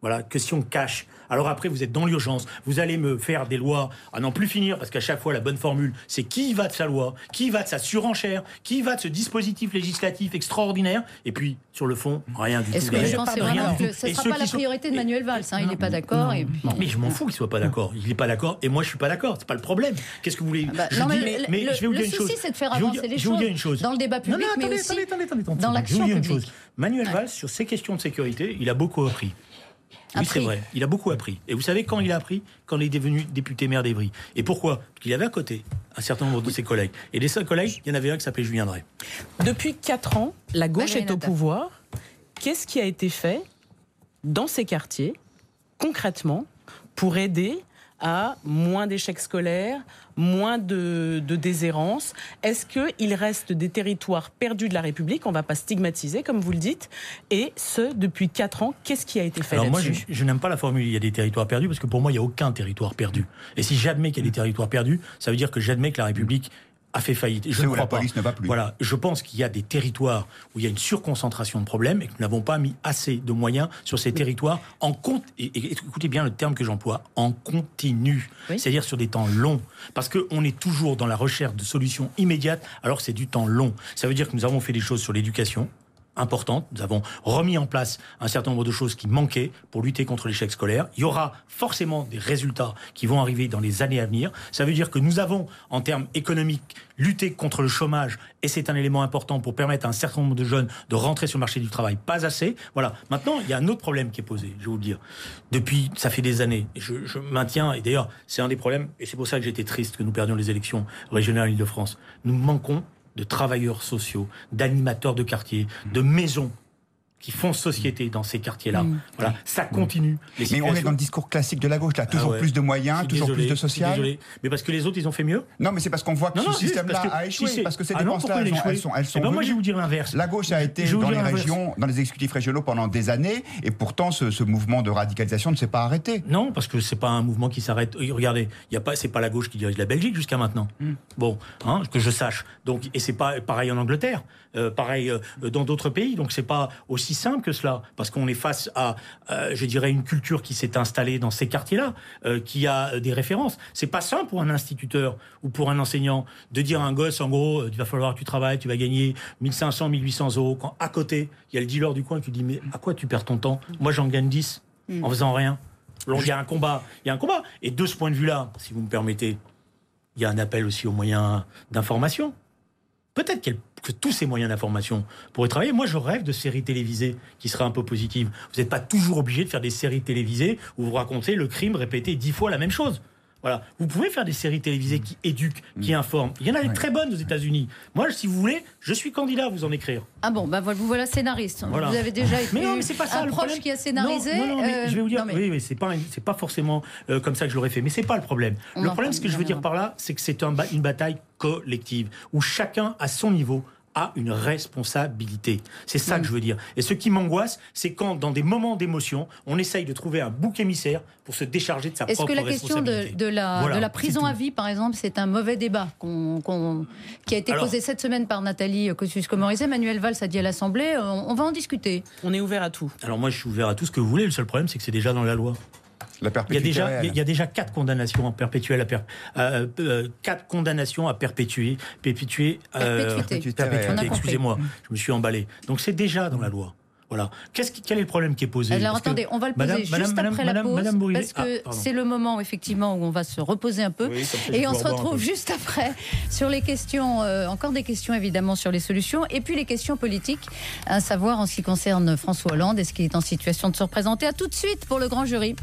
Voilà, que si on cache. Alors après, vous êtes dans l'urgence, vous allez me faire des lois à n'en plus finir, parce qu'à chaque fois, la bonne formule, c'est qui va de sa loi, qui va de sa surenchère, qui va de ce dispositif législatif extraordinaire, et puis, sur le fond, rien du tout. Est-ce que je pense vraiment que ce ne sera pas la priorité de Manuel Valls, il n'est pas d'accord. Mais je m'en fous qu'il soit pas d'accord. Il n'est pas d'accord, et moi je suis pas d'accord. C'est pas le problème. Qu'est-ce que vous voulez mais je vais vous dire une chose. Le souci, c'est de faire avancer les choses dans le débat public, mais aussi dans l'action publique. Manuel Valls, sur ces questions de sécurité, il a beaucoup appris. Oui, c'est vrai. Il a beaucoup appris. Et vous savez quand il a appris ? Quand il est devenu député maire d'Evry. Et pourquoi ? Parce qu'il avait à côté un certain nombre de ses collègues. Et des seuls collègues, il y en avait un qui s'appelait Julien Drey. Depuis 4 ans, la gauche est au pouvoir. Qu'est-ce qui a été fait dans ces quartiers, concrètement, pour aider à moins d'échecs scolaires, moins de déshérence? Est-ce qu'il reste des territoires perdus de la République? On ne va pas stigmatiser, comme vous le dites. Et ce, depuis 4 ans, qu'est-ce qui a été fait là-dessus? Moi, je n'aime pas la formule « il y a des territoires perdus » parce que pour moi, il n'y a aucun territoire perdu. Et si j'admets qu'il y a des territoires perdus, ça veut dire que j'admets que la République a fait faillite. Je ne crois pas. La police ne va plus. Voilà, je pense qu'il y a des territoires où il y a une surconcentration de problèmes et que nous n'avons pas mis assez de moyens sur ces territoires en compte. Et écoutez bien le terme que j'emploie, en continu, c'est-à-dire sur des temps longs, parce qu'on est toujours dans la recherche de solutions immédiates, alors que c'est du temps long. Ça veut dire que nous avons fait des choses sur l'éducation importante. Nous avons remis en place un certain nombre de choses qui manquaient pour lutter contre l'échec scolaire. Il y aura forcément des résultats qui vont arriver dans les années à venir. Ça veut dire que nous avons, en termes économiques, lutté contre le chômage, et c'est un élément important pour permettre à un certain nombre de jeunes de rentrer sur le marché du travail. Pas assez. Voilà. Maintenant, il y a un autre problème qui est posé, je vais vous le dire. Depuis, ça fait des années, et je maintiens, et d'ailleurs, c'est un des problèmes, et c'est pour ça que j'étais triste que nous perdions les élections régionales en Île-de-France. Nous manquons de travailleurs sociaux, d'animateurs de quartier, de maisons qui font société dans ces quartiers-là. Voilà, ça continue. Mais on est dans le discours classique de la gauche, là. Toujours plus de moyens, toujours plus de social. Désolé. Mais parce que les autres, ils ont fait mieux. Non, mais c'est parce qu'on voit que ce système-là a échoué. Parce que ces dépenses-là, elles sont moi, je vais vous dire l'inverse. La gauche a été dans les régions, dans les exécutifs régionaux pendant des années, et pourtant, ce mouvement de radicalisation ne s'est pas arrêté. Non, parce que c'est pas un mouvement qui s'arrête. Regardez, c'est pas la gauche qui dirige la Belgique jusqu'à maintenant. Bon, que je sache. Donc, et c'est pas pareil en Angleterre, pareil dans d'autres pays. Donc, c'est pas aussi simple que cela, parce qu'on est face à, je dirais, une culture qui s'est installée dans ces quartiers-là, qui a des références. C'est pas simple pour un instituteur ou pour un enseignant de dire à un gosse, en gros, il va falloir que tu travailles, tu vas gagner 1500, 1800 euros, quand à côté, il y a le dealer du coin qui dit, mais à quoi tu perds ton temps? Moi, j'en gagne 10 en faisant rien. Donc, il y a un combat. Et de ce point de vue-là, si vous me permettez, il y a un appel aussi aux moyens d'information. Peut-être que tous ces moyens d'information pourraient travailler. Moi, je rêve de séries télévisées qui seraient un peu positives. Vous n'êtes pas toujours obligé de faire des séries télévisées où vous racontez le crime répété 10 fois la même chose. Voilà. Vous pouvez faire des séries télévisées qui éduquent, qui informent. Il y en a des très bonnes aux États-Unis. Moi, si vous voulez, je suis candidat à vous en écrire. Ah bon, vous voilà scénariste. Voilà. Vous avez déjà été un proche qui a scénarisé. Non, mais je vais vous dire, oui, c'est pas forcément comme ça que je l'aurais fait. Mais c'est pas le problème. Le problème, ce que je veux dire par là, c'est que c'est une bataille collective où chacun, à son niveau, a une responsabilité. C'est ça que je veux dire. Et ce qui m'angoisse, c'est quand, dans des moments d'émotion, on essaye de trouver un bouc émissaire pour se décharger de sa propre responsabilité. Est-ce que la question de la prison à vie, par exemple, c'est un mauvais débat qui a été posé cette semaine par Nathalie Kosciusko-Morizet? Manuel Valls a dit à l'Assemblée, on va en discuter. On est ouvert à tout. Alors moi, je suis ouvert à tout ce que vous voulez. Le seul problème, c'est que c'est déjà dans la loi. Il y a déjà 4 condamnations perpétuelles, 4 condamnations à perpétuité. Excusez-moi, je me suis emballé. Donc c'est déjà dans la loi. Voilà. Quel est le problème qui est posé? Alors attendez, on va le poser juste après la pause, parce que c'est le moment effectivement où on va se reposer un peu, et on se retrouve juste après sur les questions, encore des questions évidemment sur les solutions, et puis les questions politiques, à savoir en ce qui concerne François Hollande, est-ce qu'il est en situation de se représenter? À tout de suite pour le grand jury.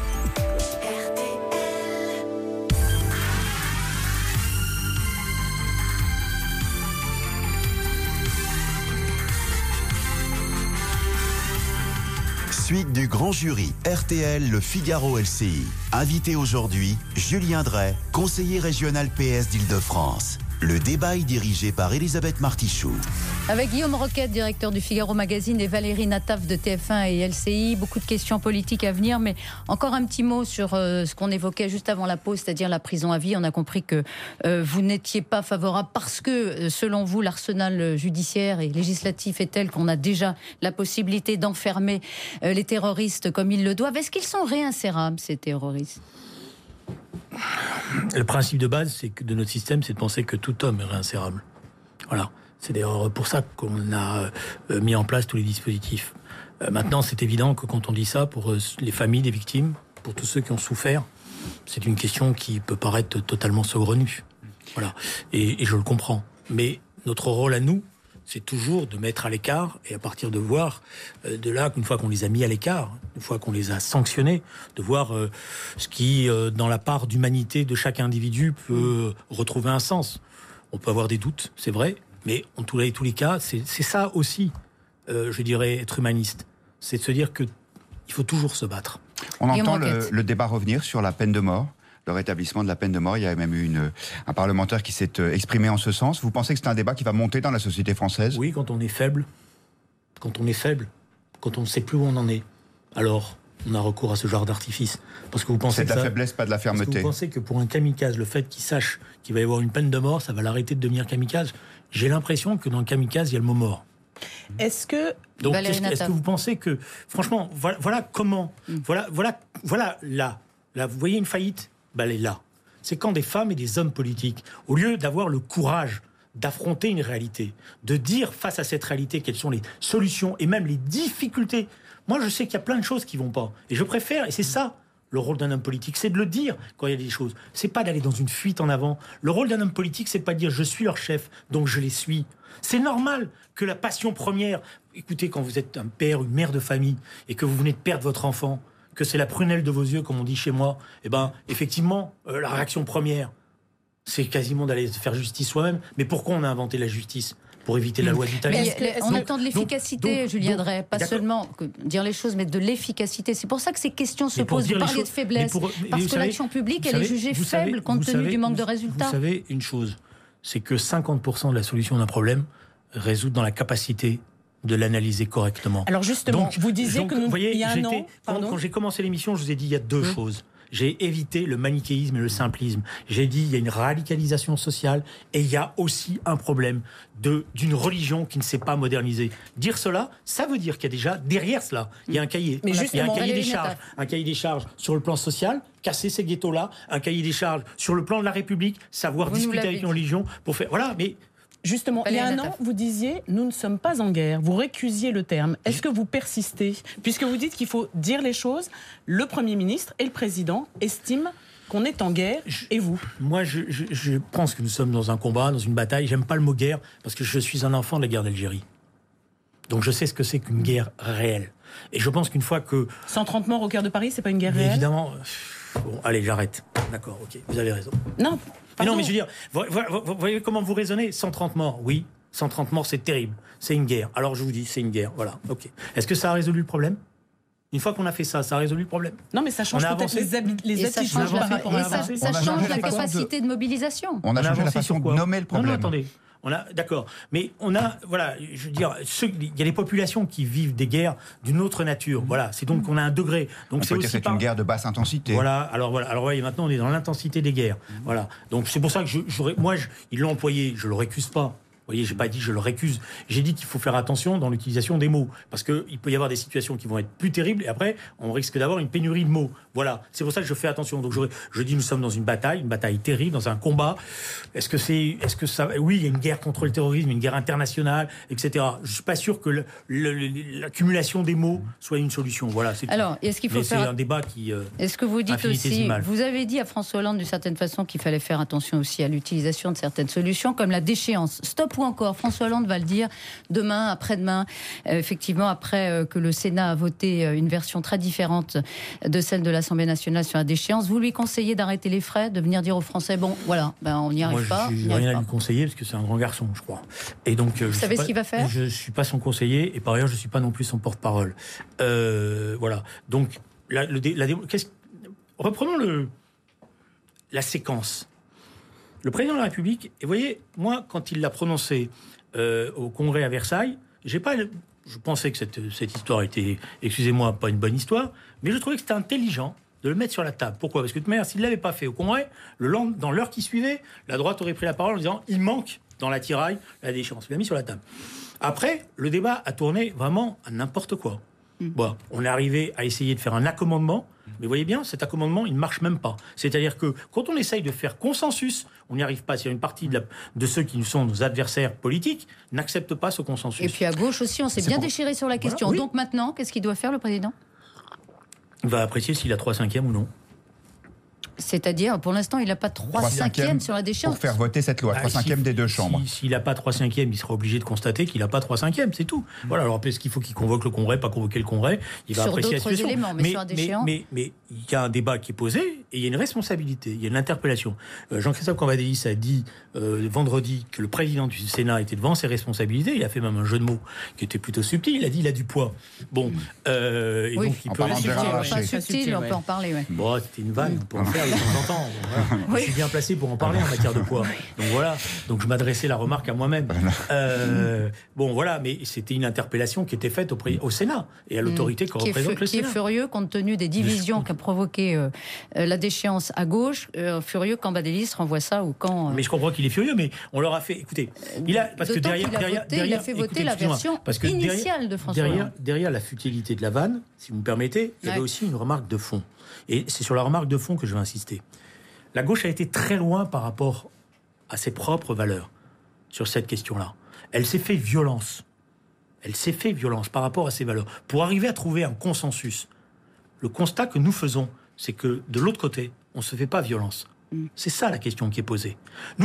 Suite du grand jury RTL Le Figaro LCI. Invité aujourd'hui, Julien Drey, conseiller régional PS d'Île-de-France. Le débat est dirigé par Elisabeth Martichoux. Avec Guillaume Roquette, directeur du Figaro Magazine, et Valérie Nataf de TF1 et LCI. Beaucoup de questions politiques à venir, mais encore un petit mot sur ce qu'on évoquait juste avant la pause, c'est-à-dire la prison à vie. On a compris que vous n'étiez pas favorable parce que, selon vous, l'arsenal judiciaire et législatif est tel qu'on a déjà la possibilité d'enfermer les terroristes comme ils le doivent. Est-ce qu'ils sont réinsérables, ces terroristes ? Le principe de base de notre système, c'est de penser que tout homme est réinsérable. Voilà. C'est d'ailleurs pour ça qu'on a mis en place tous les dispositifs. Maintenant, c'est évident que quand on dit ça, pour les familles des victimes, pour tous ceux qui ont souffert, c'est une question qui peut paraître totalement saugrenue. Voilà. Et je le comprends. Mais notre rôle à nous, c'est toujours de mettre à l'écart, et à partir de voir, de là, une fois qu'on les a mis à l'écart, une fois qu'on les a sanctionnés, de voir ce qui, dans la part d'humanité de chaque individu, peut retrouver un sens. On peut avoir des doutes, c'est vrai, mais en tous les cas, c'est ça aussi, je dirais, être humaniste. C'est de se dire qu'il faut toujours se battre. On entend le débat revenir sur la peine de mort. Le rétablissement de la peine de mort. Il y a même eu un parlementaire qui s'est exprimé en ce sens. Vous pensez que c'est un débat qui va monter dans la société française ? Oui, quand on est faible, quand on ne sait plus où on en est, alors on a recours à ce genre d'artifice. Parce que vous pensez c'est de la faiblesse, pas de la fermeté. Parce que vous pensez que pour un kamikaze, le fait qu'il sache qu'il va y avoir une peine de mort, ça va l'arrêter de devenir kamikaze ? J'ai l'impression que dans le kamikaze, il y a le mot mort. Est-ce que... Donc, est-ce que vous pensez que... Franchement, voilà comment... Voilà là, vous voyez une faillite ? Elle est là. C'est quand des femmes et des hommes politiques, au lieu d'avoir le courage d'affronter une réalité, de dire face à cette réalité quelles sont les solutions et même les difficultés. Moi, je sais qu'il y a plein de choses qui vont pas. Et je préfère, et c'est ça le rôle d'un homme politique, c'est de le dire quand il y a des choses. C'est pas d'aller dans une fuite en avant. Le rôle d'un homme politique, c'est pas de dire je suis leur chef, donc je les suis. C'est normal que la passion première... Écoutez, quand vous êtes un père, une mère de famille, et que vous venez de perdre votre enfant, que c'est la prunelle de vos yeux, comme on dit chez moi, eh ben, effectivement, la réaction première, c'est quasiment d'aller se faire justice soi-même. Mais pourquoi on a inventé la justice ? Pour éviter la loi d'Italie. On attend de l'efficacité, Julien Drey, pas seulement dire les choses, mais de l'efficacité. C'est pour ça que ces questions se posent. Vous parliez de faiblesse, parce que l'action publique, elle est jugée faible compte tenu du manque de résultats. Vous savez une chose, c'est que 50% de la solution d'un problème réside dans la capacité de l'analyser correctement. Alors justement, vous disiez que il y a un an... Quand j'ai commencé l'émission, je vous ai dit il y a deux choses. J'ai évité le manichéisme et le simplisme. J'ai dit il y a une radicalisation sociale et il y a aussi un problème d'une religion qui ne s'est pas modernisée. Dire cela, ça veut dire qu'il y a déjà derrière cela, il y a un cahier. Mais il y a un cahier des charges sur le plan social, casser ces ghettos-là, un cahier des charges sur le plan de la République, savoir discuter avec une religion pour faire... Voilà, mais... Justement, il y a un an, vous disiez « nous ne sommes pas en guerre ». Vous récusiez le terme. Est-ce que vous persistez ? Puisque vous dites qu'il faut dire les choses, le Premier ministre et le Président estiment qu'on est en guerre, et vous ? Moi, je pense que nous sommes dans un combat, dans une bataille. J'aime pas le mot guerre, parce que je suis un enfant de la guerre d'Algérie. Donc je sais ce que c'est qu'une guerre réelle. Et je pense qu'une fois que... 130 morts au cœur de Paris, c'est pas une guerre réelle ? Évidemment. Bon, allez, j'arrête. D'accord, ok, vous avez raison. Non. Mais non, mais je veux dire, vous voyez comment vous raisonnez ? 130 morts, oui. 130 morts, c'est terrible. C'est une guerre. Alors je vous dis, c'est une guerre. Voilà, ok. Est-ce que ça a résolu le problème ? Une fois qu'on a fait ça, ça a résolu le problème ? Non, mais ça change peut-être les attitudes. Ça change la capacité de mobilisation. On a changé la façon de nommer le problème. Non, attendez. D'accord, mais voilà, je veux dire, il y a des populations qui vivent des guerres d'une autre nature. Voilà, c'est donc qu'on a un degré. Donc on peut dire que c'est une guerre de basse intensité. Voilà, alors voyez, maintenant on est dans l'intensité des guerres. Voilà, donc c'est pour ça que ils l'ont employé, je le récuse pas. Vous voyez, j'ai pas dit je le récuse. J'ai dit qu'il faut faire attention dans l'utilisation des mots. Parce qu'il peut y avoir des situations qui vont être plus terribles et après, on risque d'avoir une pénurie de mots. Voilà. C'est pour ça que je fais attention. Donc, je dis nous sommes dans une bataille terrible, dans un combat. Est-ce que ça, oui, il y a une guerre contre le terrorisme, une guerre internationale, etc. Je suis pas sûr que l'accumulation des mots soit une solution. Voilà. C'est alors, est-ce qu'il faut c'est un débat qui, est-ce que vous dites aussi, vous avez dit à François Hollande d'une certaine façon qu'il fallait faire attention aussi à l'utilisation de certaines solutions comme la déchéance. Stop ou encore, François Hollande va le dire demain, après-demain, effectivement, après que le Sénat a voté une version très différente de celle de l'Assemblée nationale sur la déchéance. Vous lui conseillez d'arrêter les frais, de venir dire aux Français, bon, voilà, on n'y arrive pas. Moi, je n'ai rien à lui conseiller, parce que c'est un grand garçon, je crois. Et donc, vous savez ce qu'il va faire ? Je ne suis pas son conseiller, et par ailleurs, je ne suis pas non plus son porte-parole. Voilà. Donc, reprenons la séquence. Le président de la République, et vous voyez, moi, quand il l'a prononcé au Congrès à Versailles, je pensais que cette histoire était, excusez-moi, pas une bonne histoire, mais je trouvais que c'était intelligent de le mettre sur la table. Pourquoi ? Parce que de toute manière, s'il ne l'avait pas fait au Congrès, dans l'heure qui suivait, la droite aurait pris la parole en disant « il manque dans l'attirail la déchéance ». Il l'a mis sur la table. Après, le débat a tourné vraiment à n'importe quoi. Bon, on est arrivé à essayer de faire un accommodement, mais vous voyez bien, cet accommodement, il ne marche même pas. C'est-à-dire que quand on essaye de faire consensus, on n'y arrive pas. Si une partie de ceux qui sont nos adversaires politiques n'acceptent pas ce consensus. Et puis à gauche aussi, on s'est bien déchiré sur la question. Voilà, oui. Donc maintenant, qu'est-ce qu'il doit faire, le président ? Il va apprécier s'il a 3/5 ou non. C'est-à-dire, pour l'instant, il n'a pas 3/5 sur la déchéance. Pour faire voter cette loi, 3/5 des deux chambres. S'il n'a pas 3/5, il sera obligé de constater qu'il n'a pas 3/5, c'est tout. Voilà, alors est-ce qu'il faut qu'il convoque le Congrès, pas convoquer le Congrès ? Il va sur apprécier la d'autres situation. éléments, mais sur la déchéance. Mais il y a un débat qui est posé et il y a une responsabilité, il y a une interpellation. Jean-Christophe Cambadélis a dit vendredi que le président du Sénat était devant ses responsabilités. Il a fait même un jeu de mots qui était plutôt subtil. Il a dit il a du poids. Bon, et donc il peut... Pas subtil, on peut en parler, oui. Bon, c'était une vanne, on peut en faire de temps en temps. Voilà. Oui. Je suis bien placé pour en parler en matière de poids. Donc voilà, donc je m'adressais la remarque à moi-même. Bon voilà, mais c'était une interpellation qui était faite au Sénat et à l'autorité que représente le Sénat. Qui est furieux compte tenu des divisions qu'a provoqué la déchéance à gauche. Furieux quand Cambadélis renvoie ça ou quand... Mais je comprends qu'il est furieux, mais on leur a fait... Écoutez, il a fait voter la version initiale de François Hollande. Derrière la futilité de la vanne, si vous me permettez, il y avait aussi une remarque de fond. Et c'est sur la remarque de fond que je vais insister. La gauche a été très loin par rapport à ses propres valeurs sur cette question-là. Elle s'est fait violence. Elle s'est fait violence par rapport à ses valeurs. Pour arriver à trouver un consensus, le constat que nous faisons, c'est que de l'autre côté, on ne se fait pas violence. C'est ça la question qui est posée.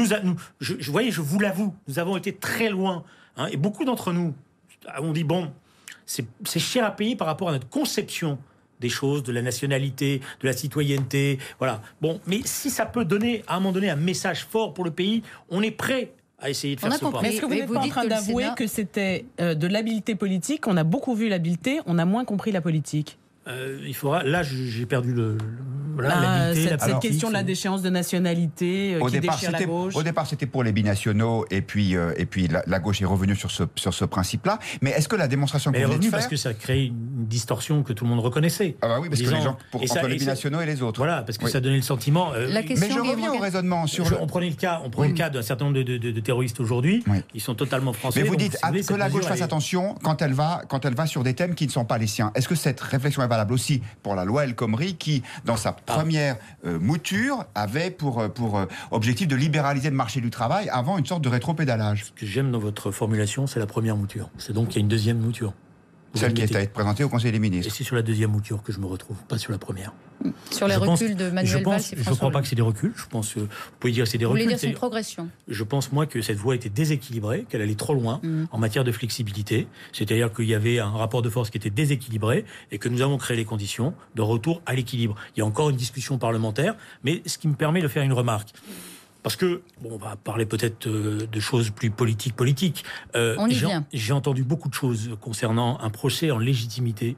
Je vous l'avoue, nous avons été très loin. Et beaucoup d'entre nous ont dit, bon, c'est cher à payer par rapport à notre conception des choses, de la nationalité, de la citoyenneté, voilà. Bon, mais si ça peut donner, à un moment donné, un message fort pour le pays, on est prêt à essayer de faire ce pas. Mais est-ce que vous n'êtes pas en train d'avouer que c'était de l'habileté politique ? On a beaucoup vu l'habileté, on a moins compris la politique. Il faudra. Là, j'ai perdu cette question de la déchéance de nationalité qui déchire la gauche. Au départ, c'était pour les binationaux, et puis la gauche est revenue sur ce principe-là. Mais est-ce que la démonstration que vous venez de faire... parce que ça crée une distorsion que tout le monde reconnaissait. Ah bah oui, parce que les gens entre les binationaux et les autres. Voilà, parce que ça donnait le sentiment. Mais je reviens au raisonnement sur. On prenait le cas d'un certain nombre de terroristes aujourd'hui. Oui. Ils sont totalement français. Mais vous dites que la gauche fasse attention quand elle va sur des thèmes qui ne sont pas les siens. Est-ce que cette réflexion est valable aussi pour la loi El Khomri qui, dans sa première mouture, avait pour objectif de libéraliser le marché du travail avant une sorte de rétropédalage? Ce que j'aime dans votre formulation, c'est la première mouture. C'est donc qu'il y a une deuxième mouture. Celle qui a été présentée au Conseil des ministres. Et c'est sur la deuxième mouture que je me retrouve, pas sur la première. Sur les reculs de Manuel Valls et François Hollande. Je ne crois pas que c'est des reculs. Je pense que vous pouvez dire que c'est des reculs. Vous voulez dire c'est une progression? Je pense, moi, que cette voie était déséquilibrée, qu'elle allait trop loin en matière de flexibilité. C'est-à-dire qu'il y avait un rapport de force qui était déséquilibré et que nous avons créé les conditions de retour à l'équilibre. Il y a encore une discussion parlementaire, mais ce qui me permet de faire une remarque. Parce que, on va parler peut-être de choses plus politiques. On y vient. J'ai entendu beaucoup de choses concernant un procès en légitimité,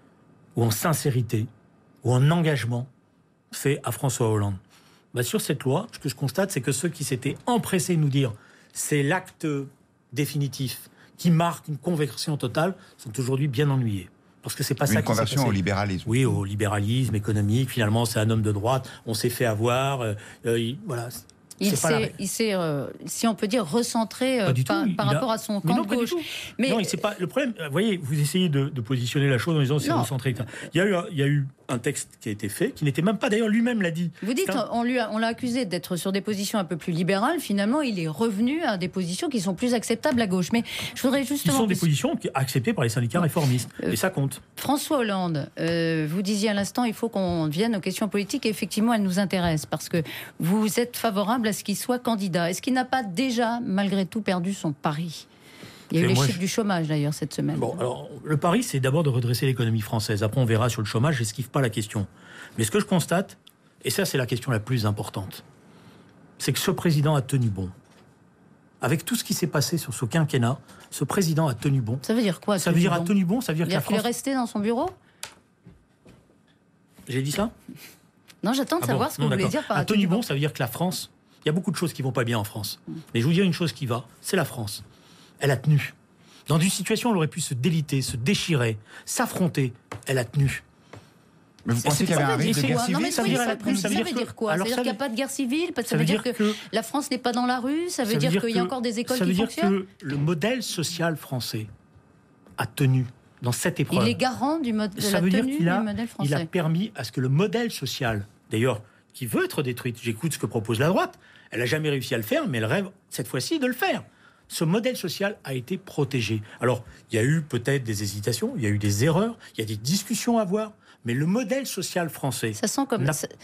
ou en sincérité, ou en engagement fait à François Hollande. Sur cette loi, ce que je constate, c'est que ceux qui s'étaient empressés de nous dire c'est l'acte définitif qui marque une conversion totale sont aujourd'hui bien ennuyés. Parce que c'est pas ça qui s'est passé. Une conversion au libéralisme. Oui, au libéralisme économique. Finalement, c'est un homme de droite. On s'est fait avoir. Voilà. Il s'est, si on peut dire, recentré par rapport à son camp de gauche. Mais non, c'est pas le problème. Vous voyez, vous essayez de positionner la chose en disant c'est recentré. Il y a eu un texte qui a été fait, qui n'était même pas, d'ailleurs, lui-même l'a dit. Vous dites, on l'a accusé d'être sur des positions un peu plus libérales. Finalement, il est revenu à des positions qui sont plus acceptables à gauche. Mais je voudrais justement... Qui sont des positions acceptées par les syndicats réformistes. Et ça compte. François Hollande, vous disiez à l'instant, il faut qu'on vienne aux questions politiques. Et effectivement, elles nous intéressent parce que vous êtes favorable à ce qu'il soit candidat. Est-ce qu'il n'a pas déjà, malgré tout, perdu son pari ? Il y a eu les chiffres du chômage, d'ailleurs, cette semaine. Bon, alors, le pari, c'est d'abord de redresser l'économie française. Après, on verra sur le chômage, j'esquive pas la question. Mais ce que je constate, et ça, c'est la question la plus importante, c'est que ce président a tenu bon. Avec tout ce qui s'est passé sur ce quinquennat, ce président a tenu bon. Ça veut dire quoi? Ça veut dire a tenu bon, ça veut dire que la France... Il est resté dans son bureau? J'ai dit ça? Non, j'attends de savoir ce que vous voulez dire par a tenu bon, ça veut dire que la France Il y a beaucoup de choses qui vont pas bien en France. Mais je vous dis une chose qui va, c'est la France. Elle a tenu. Dans une situation où elle aurait pu se déliter, se déchirer, s'affronter, elle a tenu. Mais vous pensez qu'il y avait un risque de guerre civile? Non, mais ça veut dire quoi? Ça veut dire qu'il n'y a pas de guerre civile? Ça veut dire que la France n'est pas dans la rue? Ça veut dire qu'il y a encore des écoles qui fonctionnent? Ça veut dire que le modèle social français a tenu dans cette épreuve. Il est garant de la tenue du modèle français. Il a permis à ce que le modèle social, d'ailleurs, qui veut être détruite, j'écoute ce que propose la droite, elle n'a jamais réussi à le faire, mais elle rêve cette fois-ci de le faire. Ce modèle social a été protégé. Alors, il y a eu peut-être des hésitations, il y a eu des erreurs, il y a des discussions à avoir, mais le modèle social français... Ça sent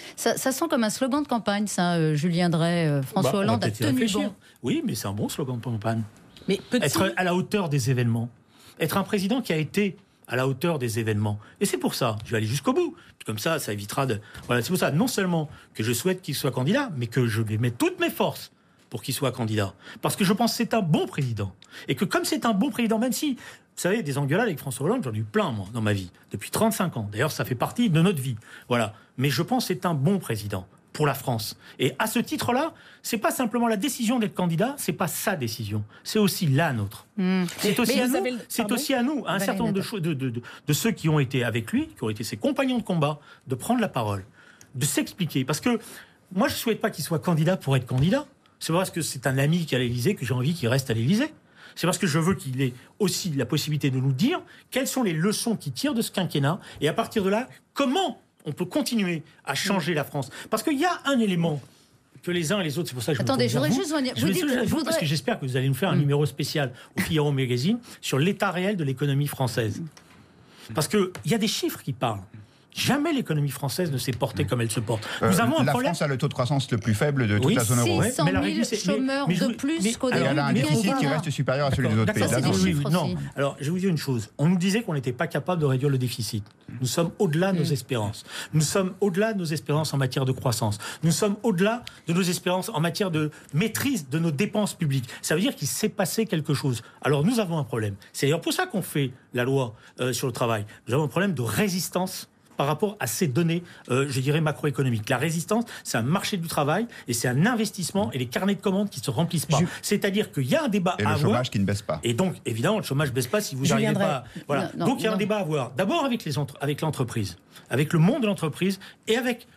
comme un slogan de campagne, ça, Julien Drey. François Hollande a tenu bon. Oui, mais c'est un bon slogan de campagne. Mais être à la hauteur des événements. Être un président qui a été à la hauteur des événements. Et c'est pour ça, je vais aller jusqu'au bout. Comme ça évitera de... Voilà, c'est pour ça, non seulement que je souhaite qu'il soit candidat, mais que je vais mettre toutes mes forces pour qu'il soit candidat. Parce que je pense que c'est un bon président. Et que comme c'est un bon président, même si, vous savez, des engueulades avec François Hollande, j'en ai eu plein, moi, dans ma vie, depuis 35 ans. D'ailleurs, ça fait partie de notre vie. Voilà. Mais je pense que c'est un bon président pour la France. Et à ce titre-là, c'est pas simplement la décision d'être candidat, c'est pas sa décision, c'est aussi la nôtre. C'est aussi à nous, à un certain nombre de ceux qui ont été avec lui, qui ont été ses compagnons de combat, de prendre la parole, de s'expliquer. Parce que moi, je ne souhaite pas qu'il soit candidat pour être candidat. C'est parce que c'est un ami qui est à l'Élysée que j'ai envie qu'il reste à l'Élysée. C'est parce que je veux qu'il ait aussi la possibilité de nous dire quelles sont les leçons qu'il tire de ce quinquennat, et à partir de là, comment on peut continuer à changer la France. Parce qu'il y a un élément que les uns et les autres, c'est pour ça que je Attendez, je voudrais juste venir... Parce que j'espère que vous allez nous faire un numéro spécial au Figaro Magazine sur l'état réel de l'économie française. Parce qu'il y a des chiffres qui parlent. Jamais l'économie française ne s'est portée comme elle se porte. Nous avons la France a le taux de croissance le plus faible de toute la zone euro. 600 000 chômeurs de plus qu'au début du quinquennat. Elle a un déficit qui reste supérieur à celui des autres pays. Non. Alors, je vais vous dire une chose. On nous disait qu'on n'était pas capable de réduire le déficit. Nous sommes au-delà de nos espérances. Nous sommes au-delà de nos espérances en matière de croissance. Nous sommes au-delà de nos espérances en matière de maîtrise de nos dépenses publiques. Ça veut dire qu'il s'est passé quelque chose. Alors, nous avons un problème. C'est d'ailleurs pour ça qu'on fait la loi sur le travail. Nous avons un problème de résistance par rapport à ces données, je dirais, macroéconomiques. La résistance, c'est un marché du travail et c'est un investissement et les carnets de commandes qui ne se remplissent pas. C'est-à-dire qu'il y a un débat à avoir. Et le chômage qui ne baisse pas. Et donc, évidemment, le chômage ne baisse pas si vous n'arrivez pas... Voilà. Donc, il y a un débat à avoir. D'abord avec l'entreprise, avec le monde de l'entreprise et avec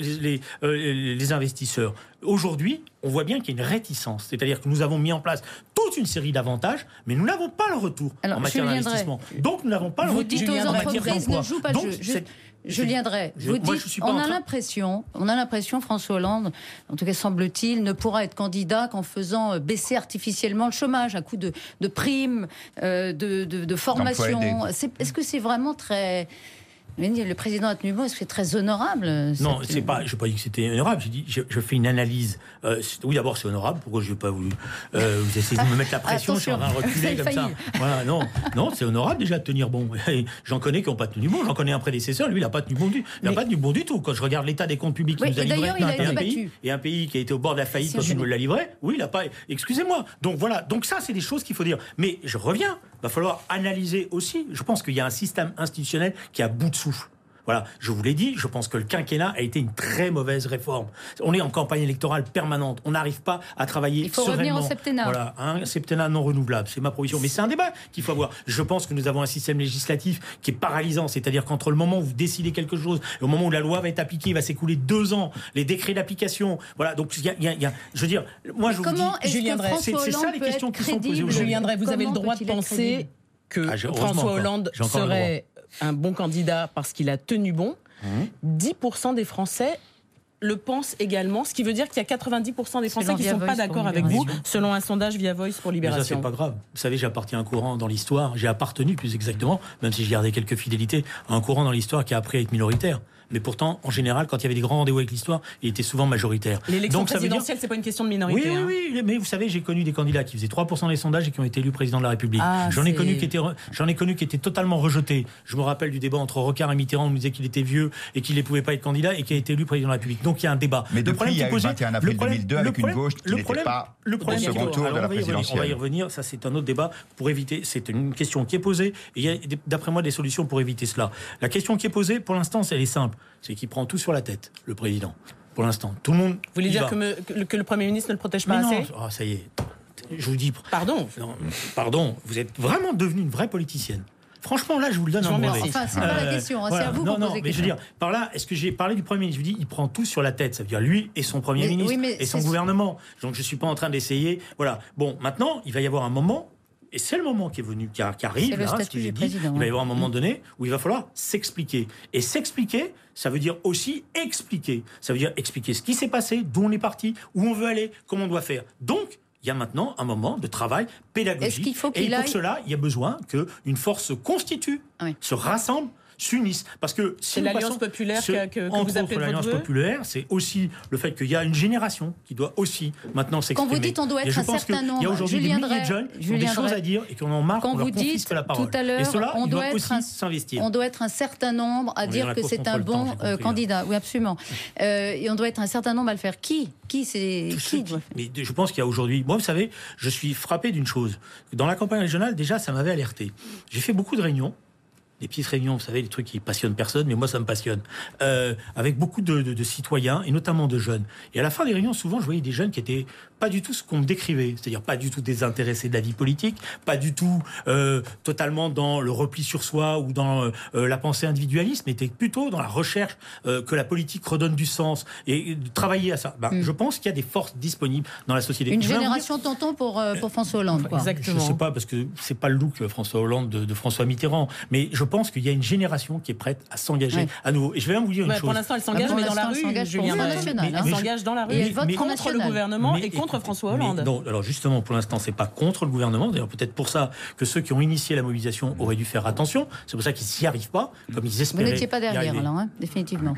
les investisseurs. Aujourd'hui, on voit bien qu'il y a une réticence. C'est-à-dire que nous avons mis en place toute une série d'avantages, mais nous n'avons pas le retour en matière d'investissement. Donc, nous n'avons pas le retour. Vous dites aux entreprises ne jouent pas le jeu. Julien Drey, vous dites, on a l'impression, François Hollande, en tout cas semble-t-il, ne pourra être candidat qu'en faisant baisser artificiellement le chômage à coup de primes, de formation. Est-ce que c'est vraiment très... Le président a tenu bon, est-ce que c'est très honorable? Non, c'est pas. Je n'ai pas dit que c'était honorable. J'ai dit, je fais une analyse. Oui, d'abord, c'est honorable. Pourquoi je n'ai pas voulu vous essayez de me mettre la pression? Je suis en train de reculer comme ça. Voilà, non, c'est honorable déjà de tenir bon. J'en connais qui n'ont pas tenu bon. J'en connais un prédécesseur. Lui, il n'a pas tenu bon du tout. Quand je regarde l'état des comptes publics qu'il nous a livré, et un pays qui a été au bord de la faillite quand il nous l'a livré, oui, il n'a pas. Excusez-moi. Donc voilà. Donc ça, c'est des choses qu'il faut dire. Mais je reviens. Il va falloir analyser aussi. Je pense qu'il y a un système institutionnel qui est à bout de souffle. Voilà, je vous l'ai dit, je pense que le quinquennat a été une très mauvaise réforme. On est en campagne électorale permanente, on n'arrive pas à travailler sereinement. Il faut revenir au septennat. Voilà, un septennat non renouvelable, c'est ma proposition. Mais c'est un débat qu'il faut avoir. Je pense que nous avons un système législatif qui est paralysant, c'est-à-dire qu'entre le moment où vous décidez quelque chose et au moment où la loi va être appliquée, il va s'écouler 2 ans, les décrets d'application. Voilà, donc il y a, je veux dire, moi je vous dis, Julien Drey, c'est ça les questions qui sont posées aujourd'hui. Julien Drey, vous avez le droit de penser que François Hollande serait un bon candidat parce qu'il a tenu bon. 10% des Français le pensent également, ce qui veut dire qu'il y a 90% des Français qui ne sont pas d'accord avec vous, selon un sondage via Voice pour Libération. Mais ça, c'est pas grave. Vous savez, j'appartiens à un courant dans l'histoire, j'ai appartenu plus exactement, même si je gardais quelques fidélités, à un courant dans l'histoire qui a appris à être minoritaire. Mais pourtant, en général, quand il y avait des grands rendez-vous avec l'histoire, il était souvent majoritaire. L'élection présidentielle, c'est pas une question de minorité. Oui, mais vous savez, j'ai connu des candidats qui faisaient 3% des sondages et qui ont été élus président de la République. J'en ai connu qui étaient totalement rejetés. Je me rappelle du débat entre Rocard et Mitterrand, on nous disait qu'il était vieux et qu'il ne pouvait pas être candidat et qui a été élu président de la République. Donc il y a un débat. Mais depuis, il y a eu le 21 avril 2002 avec une gauche qui n'était pas au second tour de la présidentielle. On va y revenir, ça c'est un autre débat pour éviter, c'est une question qui est posée et il y a d'après moi des solutions pour éviter cela. La question qui est posée, pour l'instant, elle est simple, c'est qu'il prend tout sur la tête, le président. pour l'instant. Tout le monde. Vous voulez dire que le Premier ministre ne le protège pas assez ? Non, ça y est. Je vous dis. Pardon. Non, pardon, vous êtes vraiment devenue une vraie politicienne. Franchement, là, je vous le donne en brevet. Enfin, c'est pas la question, c'est à vous qu'on pose les questions. Mais je veux dire, par là, est-ce que j'ai parlé du Premier ministre ? Je vous dis, il prend tout sur la tête. Ça veut dire lui et son Premier ministre et son gouvernement. Donc, je suis pas en train d'essayer. Voilà. Bon, maintenant, il va y avoir un moment, et c'est le moment qui est venu, qui arrive, là, ce que j'ai dit. Il va y avoir un moment donné où il va falloir s'expliquer. Et s'expliquer, ça veut dire aussi expliquer. Ça veut dire expliquer ce qui s'est passé, d'où on est parti, où on veut aller, comment on doit faire. Donc, il y a maintenant un moment de travail pédagogique. Et pour cela, il y a besoin qu'une force se constitue, se rassemble, s'unissent. Parce que c'est l'Alliance populaire que vous appelez de l'Alliance populaire, c'est aussi le fait qu'il y a une génération qui doit aussi maintenant s'exprimer. Quand vous dites on doit être un certain nombre, il y a aujourd'hui des milliers de jeunes qui ont des choses à dire et qui en ont marre qu'on leur confisque la parole. Tout à l'heure, et cela, on doit aussi s'investir. On doit être un certain nombre à dire que c'est un bon candidat. Oui, absolument. Et on doit être un certain nombre à le faire. Qui Mais je pense qu'il y a aujourd'hui... Moi, vous savez, je suis frappé d'une chose. Dans la campagne régionale, déjà, ça m'avait alerté. J'ai fait beaucoup de réunions. Des petites réunions, vous savez, les trucs qui passionnent personne, mais moi, ça me passionne. Avec beaucoup de citoyens, et notamment de jeunes. Et à la fin des réunions, souvent, je voyais des jeunes qui étaient pas du tout ce qu'on me décrivait. C'est-à-dire pas du tout désintéressés de la vie politique, pas du tout totalement dans le repli sur soi ou dans la pensée individualiste, mais étaient plutôt dans la recherche que la politique redonne du sens et de travailler à ça. Je pense qu'il y a des forces disponibles dans la société. Une génération tonton pour François Hollande, quoi. Exactement. Je sais pas, parce que c'est pas le look François Hollande de François Mitterrand, mais je pense qu'il y a une génération qui est prête à s'engager à nouveau. Et je vais même vous dire une chose. Pour l'instant, elle s'engage, mais dans la rue. Elle s'engage dans la rue. Elle vote contre le gouvernement et contre François Hollande. Non, alors justement, pour l'instant, c'est pas contre le gouvernement. D'ailleurs, peut-être pour ça que ceux qui ont initié la mobilisation auraient dû faire attention. C'est pour ça qu'ils s'y arrivent pas, comme ils espéraient. Vous n'étiez pas derrière, alors, définitivement.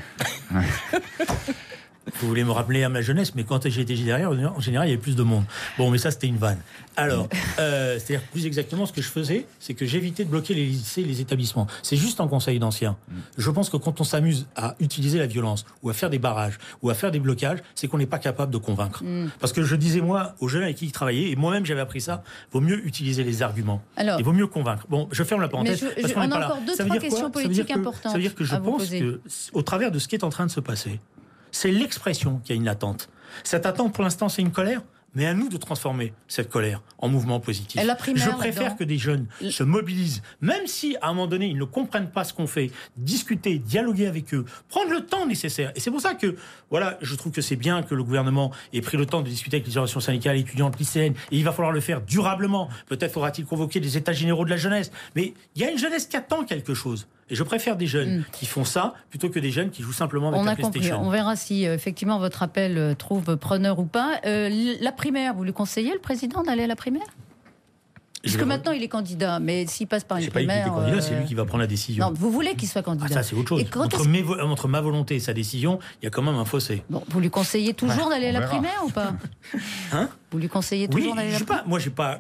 Vous voulez me rappeler à ma jeunesse, mais quand j'ai été derrière, en général, il y avait plus de monde. Bon, mais ça, c'était une vanne. Alors, c'est-à-dire plus exactement ce que je faisais, c'est que j'évitais de bloquer les lycées, les établissements. C'est juste un conseil d'ancien. Je pense que quand on s'amuse à utiliser la violence, ou à faire des barrages, ou à faire des blocages, c'est qu'on n'est pas capable de convaincre. Parce que je disais, moi, aux jeunes avec qui ils travaillaient, et moi-même j'avais appris ça, vaut mieux utiliser les arguments. Il vaut mieux convaincre. Bon, je ferme la parenthèse, parce qu'on n'est pas là. On a encore 2-3 questions politiques importantes. Ça veut dire que je pense qu'au travers de ce qui est en train de se passer, c'est l'expression qui a une attente. Cette attente, pour l'instant, c'est une colère, mais à nous de transformer cette colère en mouvement positif. Je préfère que des jeunes se mobilisent, même si, à un moment donné, ils ne comprennent pas ce qu'on fait, discuter, dialoguer avec eux, prendre le temps nécessaire. Et c'est pour ça que, voilà, je trouve que c'est bien que le gouvernement ait pris le temps de discuter avec les organisations syndicales, étudiantes, lycéennes, et il va falloir le faire durablement. Peut-être faudra-t-il convoquer des états généraux de la jeunesse. Mais il y a une jeunesse qui attend quelque chose. Et je préfère des jeunes qui font ça plutôt que des jeunes qui jouent simplement avec la PlayStation. On verra si effectivement votre appel trouve preneur ou pas. La primaire, vous lui conseillez, le président, d'aller à la primaire ? Parce que maintenant il est candidat, mais s'il passe par une primaire... C'est pas lui qui est candidat, c'est lui qui va prendre la décision. Non, vous voulez qu'il soit candidat. Ça c'est autre chose. Entre ma volonté et sa décision, il y a quand même un fossé. Bon, vous lui conseillez toujours d'aller à la primaire ou pas ? Vous lui conseillez toujours d'aller à la primaire ? Moi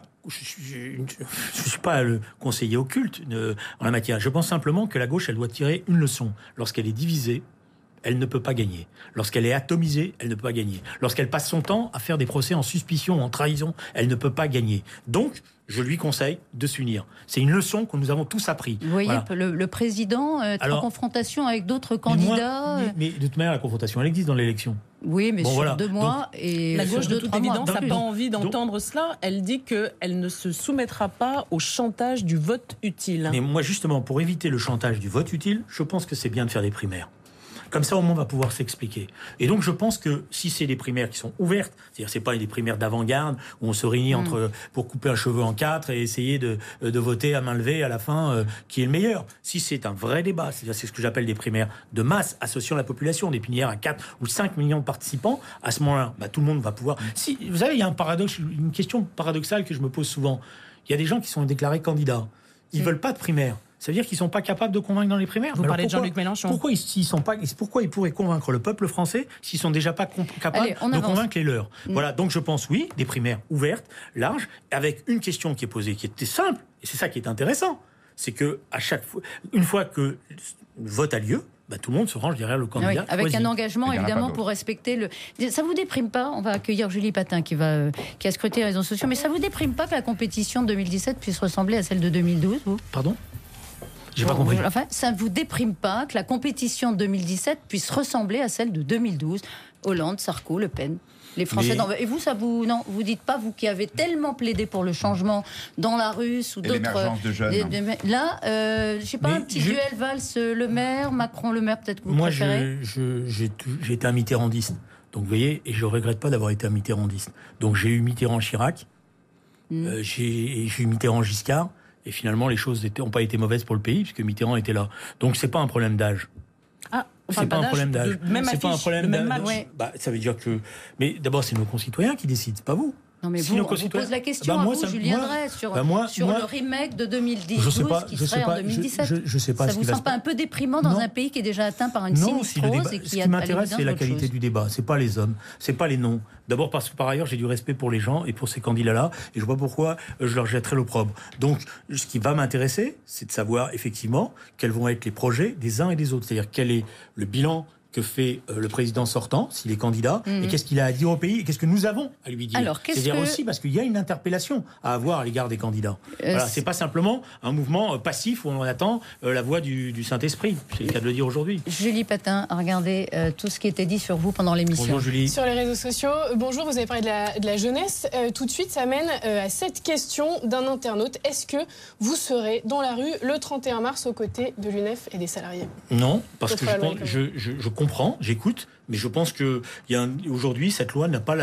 je ne suis pas le conseiller occulte en la matière. Je pense simplement que la gauche, elle doit tirer une leçon. Lorsqu'elle est divisée, elle ne peut pas gagner. Lorsqu'elle est atomisée, elle ne peut pas gagner. Lorsqu'elle passe son temps à faire des procès en suspicion, en trahison, elle ne peut pas gagner. Donc, je lui conseille de s'unir. C'est une leçon que nous avons tous appris. Vous voyez, le président en confrontation avec d'autres candidats... Mais de toute manière, la confrontation, elle existe dans l'élection. Oui, mais sur 2 mois et la gauche de toute évidence n'a pas envie d'entendre donc, cela. Elle dit qu'elle ne se soumettra pas au chantage du vote utile. Mais moi, justement, pour éviter le chantage du vote utile, je pense que c'est bien de faire des primaires. Comme ça, au moins, on va pouvoir s'expliquer. Et donc, je pense que si c'est des primaires qui sont ouvertes, c'est-à-dire c'est pas des primaires d'avant-garde où on se réunit pour couper un cheveu en 4 et essayer de voter à main levée à la fin qui est le meilleur. Si c'est un vrai débat, c'est ce que j'appelle des primaires de masse associant la population, des primaires à 4 ou 5 millions de participants, à ce moment-là, tout le monde va pouvoir... Si, vous savez, il y a un paradoxe, une question paradoxale que je me pose souvent. Il y a des gens qui sont déclarés candidats. Ils veulent pas de primaires. Ça veut dire qu'ils ne sont pas capables de convaincre dans les primaires. Vous parlez de Jean-Luc Mélenchon. Pourquoi ils pourraient convaincre le peuple français s'ils ne sont déjà pas capables de convaincre les leurs ? Voilà, donc je pense, oui, des primaires ouvertes, larges, avec une question qui est posée, qui était simple, et c'est ça qui est intéressant, c'est que à chaque fois, une fois que le vote a lieu, tout le monde se range derrière le candidat. Avec un engagement, évidemment, pour respecter le... Ça vous déprime pas ? On va accueillir Julie Patin qui a scruté les réseaux sociaux, mais ça vous déprime pas que la compétition de 2017 puisse ressembler à celle de 2012, vous ? Pardon ? J'ai pas compris. Enfin, ça ne vous déprime pas que la compétition de 2017 puisse ressembler à celle de 2012 ? Hollande, Sarko, Le Pen. Les Français n'en veulent. Et vous, ça vous. Non, vous dites pas, vous qui avez tellement plaidé pour le changement dans la Russe ou d'autres. L'émergence de jeunes. Là, je sais pas, un petit duel Valls-Le Maire, Macron-Le Maire, peut-être que vous préférez. Moi, j'ai été un mitterrandiste. Donc, vous voyez, et je regrette pas d'avoir été un mitterrandiste. Donc, j'ai eu Mitterrand-Chirac, j'ai eu Mitterrand-Giscard, et finalement, les choses n'ont pas été mauvaises pour le pays, puisque Mitterrand était là. Donc, c'est pas un problème d'âge. C'est pas un problème d'âge. C'est pas un problème d'âge. Bah, ça veut dire que. Mais d'abord, c'est nos concitoyens qui décident, c'est pas vous. Non mais vous, on vous pose la question à vous, Julien Drey, sur le remake de 2010, qui serait en 2017. Je sais pas. Ça vous semble pas un peu déprimant dans un pays qui est déjà atteint par une sinistrose et qui a. Ce qui m'intéresse, c'est la qualité du débat. C'est pas les hommes, c'est pas les noms. D'abord parce que par ailleurs, j'ai du respect pour les gens et pour ces candidats-là, et je vois pas pourquoi je leur jetterais l'opprobre. Donc, ce qui va m'intéresser, c'est de savoir effectivement quels vont être les projets des uns et des autres. C'est-à-dire quel est le bilan que fait le président sortant, s'il est candidat, et qu'est-ce qu'il a à dire au pays, et qu'est-ce que nous avons à lui dire. C'est-à-dire aussi parce qu'il y a une interpellation à avoir à l'égard des candidats. Voilà, c'est pas simplement un mouvement passif où on attend la voix du Saint-Esprit. C'est le cas de le dire aujourd'hui. Julie Patin a regardé tout ce qui était dit sur vous pendant l'émission. Bonjour Julie. Sur les réseaux sociaux, bonjour, vous avez parlé de la jeunesse. Tout de suite, ça mène à cette question d'un internaute. Est-ce que vous serez dans la rue le 31 mars aux côtés de l'UNEF et des salariés ? Non, parce que je comprends, j'écoute, mais je pense que aujourd'hui, cette loi n'est pas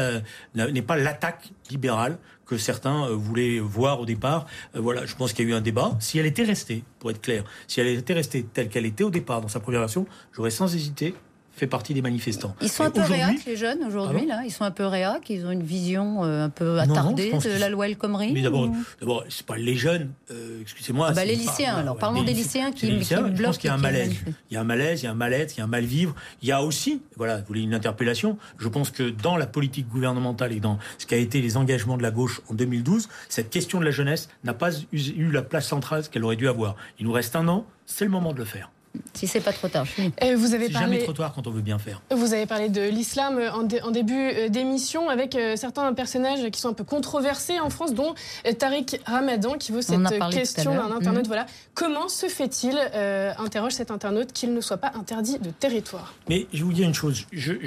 l'attaque libérale que certains voulaient voir au départ. Voilà, je pense qu'il y a eu un débat. Si elle était restée, pour être clair, si elle était restée telle qu'elle était au départ dans sa première version, j'aurais sans hésiter fait partie des manifestants. Ils sont un peu réacs, les jeunes, aujourd'hui, là. Ils sont un peu réacs, ils ont une vision un peu attardée de la loi El Khomri. Mais d'abord, c'est pas les jeunes, excusez-moi. Les lycéens, alors. Parlons des lycéens qui bloquent. Je pense qu'il y a un malaise. Il y a un malaise, il y a un mal-être, il y a un mal-vivre. Il y a aussi, voilà, vous voulez une interpellation, je pense que dans la politique gouvernementale et dans ce qui a été les engagements de la gauche en 2012, cette question de la jeunesse n'a pas eu la place centrale qu'elle aurait dû avoir. Il nous reste un an, c'est le moment de le faire. Si c'est pas trop tard. Vous avez c'est jamais trop tard quand on veut bien faire. Vous avez parlé de l'islam en début d'émission avec certains personnages qui sont un peu controversés en France, dont Tariq Ramadan qui vaut cette question d'un internaute. Voilà. Comment se fait-il, interroge cet internaute, qu'il ne soit pas interdit de territoire ? Mais je vais vous dire une chose.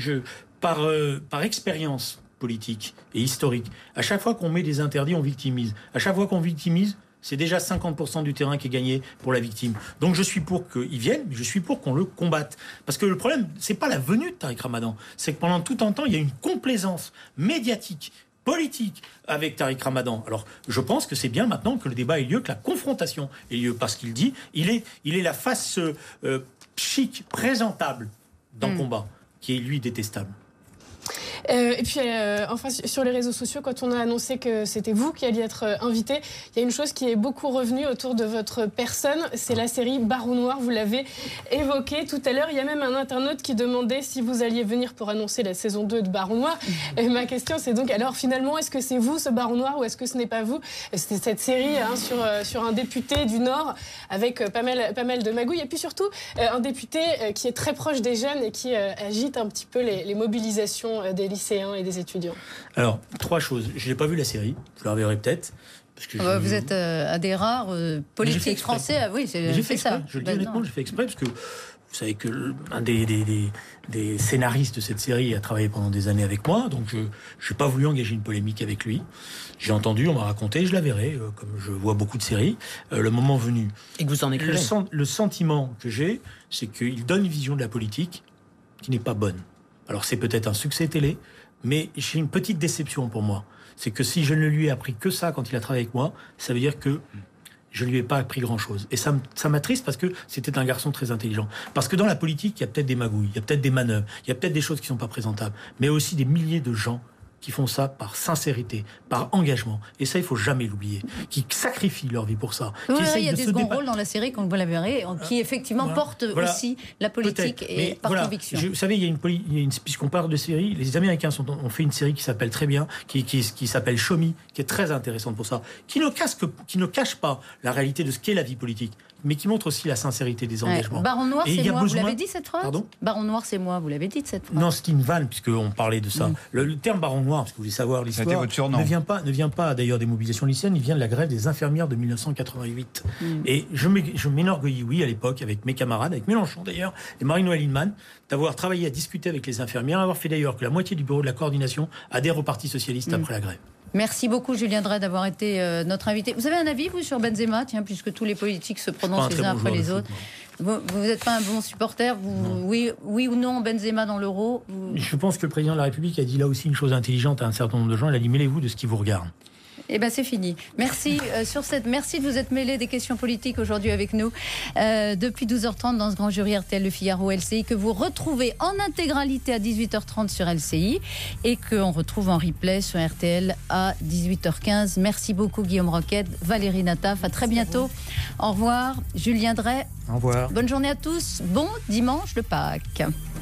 Par expérience politique et historique, à chaque fois qu'on met des interdits, on victimise. À chaque fois qu'on victimise, c'est déjà 50% du terrain qui est gagné pour la victime. Donc je suis pour qu'il vienne, mais je suis pour qu'on le combatte. Parce que le problème, c'est pas la venue de Tariq Ramadan, c'est que pendant tout un temps, il y a une complaisance médiatique, politique avec Tariq Ramadan. Alors je pense que c'est bien maintenant que le débat ait lieu, que la confrontation ait lieu, parce qu'il dit, il est la face chic, présentable d'un combat, qui est lui détestable. Et puis, enfin, sur les réseaux sociaux, quand on a annoncé que c'était vous qui alliez être invité, il y a une chose qui est beaucoup revenue autour de votre personne, c'est la série Barreau Noir. Vous l'avez évoqué tout à l'heure. Il y a même un internaute qui demandait si vous alliez venir pour annoncer la saison 2 de Barreau Noir. Et ma question, c'est donc, alors finalement, est-ce que c'est vous, ce Barreau Noir, ou est-ce que ce n'est pas vous ? C'était cette série sur un député du Nord avec pas mal de magouilles. Et puis surtout, un député qui est très proche des jeunes et qui agite un petit peu les mobilisations des lycéens et des étudiants. Alors, 3 choses. Je n'ai pas vu la série, je la reverrai peut-être. Parce que vous êtes un des rares politiques français. Oui, c'est ça. Je le dis honnêtement, j'ai fait exprès parce que vous savez que un des scénaristes de cette série a travaillé pendant des années avec moi, donc je n'ai pas voulu engager une polémique avec lui. J'ai entendu, on m'a raconté, je la verrai, comme je vois beaucoup de séries, le moment venu. Et que vous en écrivez. Le sentiment que j'ai, c'est qu'il donne une vision de la politique qui n'est pas bonne. Alors c'est peut-être un succès télé, mais j'ai une petite déception pour moi. C'est que si je ne lui ai appris que ça quand il a travaillé avec moi, ça veut dire que je ne lui ai pas appris grand-chose. Et ça m'attriste parce que c'était un garçon très intelligent. Parce que dans la politique, il y a peut-être des magouilles, il y a peut-être des manœuvres, il y a peut-être des choses qui ne sont pas présentables, mais aussi des milliers de gens qui font ça par sincérité, par engagement. Et ça, il ne faut jamais l'oublier. Qui sacrifient leur vie pour ça. Oui, il y a des seconds rôles dans la série, comme vous la verrez, qui effectivement portent aussi la politique et par conviction. Vous savez, puisqu'on parle de série, les Américains ont fait une série qui s'appelle très bien, qui s'appelle Show Me, qui est très intéressante pour ça, qui ne cache pas la réalité de ce qu'est la vie politique, mais qui montre aussi la sincérité des engagements. Ouais. Baron Noir, c'est moi. Vous l'avez dit cette phrase? Pardon? Baron Noir, c'est moi. Vous l'avez dit cette phrase? Non, c'était une vanne, puisqu'on parlait de ça. Le terme Baron Noir, parce que vous voulez savoir l'histoire, ne vient pas d'ailleurs des mobilisations lycéennes, il vient de la grève des infirmières de 1988. Et je m'énorgueillis, oui, à l'époque, avec mes camarades, avec Mélenchon d'ailleurs, et Marie-Noëlle Lienemann, d'avoir travaillé à discuter avec les infirmières, avoir fait d'ailleurs que la moitié du bureau de la coordination adhère au Parti socialiste après la grève. Merci beaucoup, Julien Drey, d'avoir été notre invité. Vous avez un avis, vous, sur Benzema, puisque tous les politiques se prononcent les uns après les autres? Vous n'êtes pas un bon supporter? Oui ou non, Benzema dans l'Euro? Je pense que le président de la République a dit là aussi une chose intelligente à un certain nombre de gens. Il a dit: mêlez-vous de ce qui vous regarde. Eh bien, c'est fini. Merci merci de vous être mêlé des questions politiques aujourd'hui avec nous. Depuis 12h30 dans ce grand jury RTL Le Figaro LCI, que vous retrouvez en intégralité à 18h30 sur LCI et qu'on retrouve en replay sur RTL à 18h15. Merci beaucoup, Guillaume Roquette, Valérie Nataf. À très bientôt. Au revoir. Julien Drey. Au revoir. Bonne journée à tous. Bon dimanche de Pâques.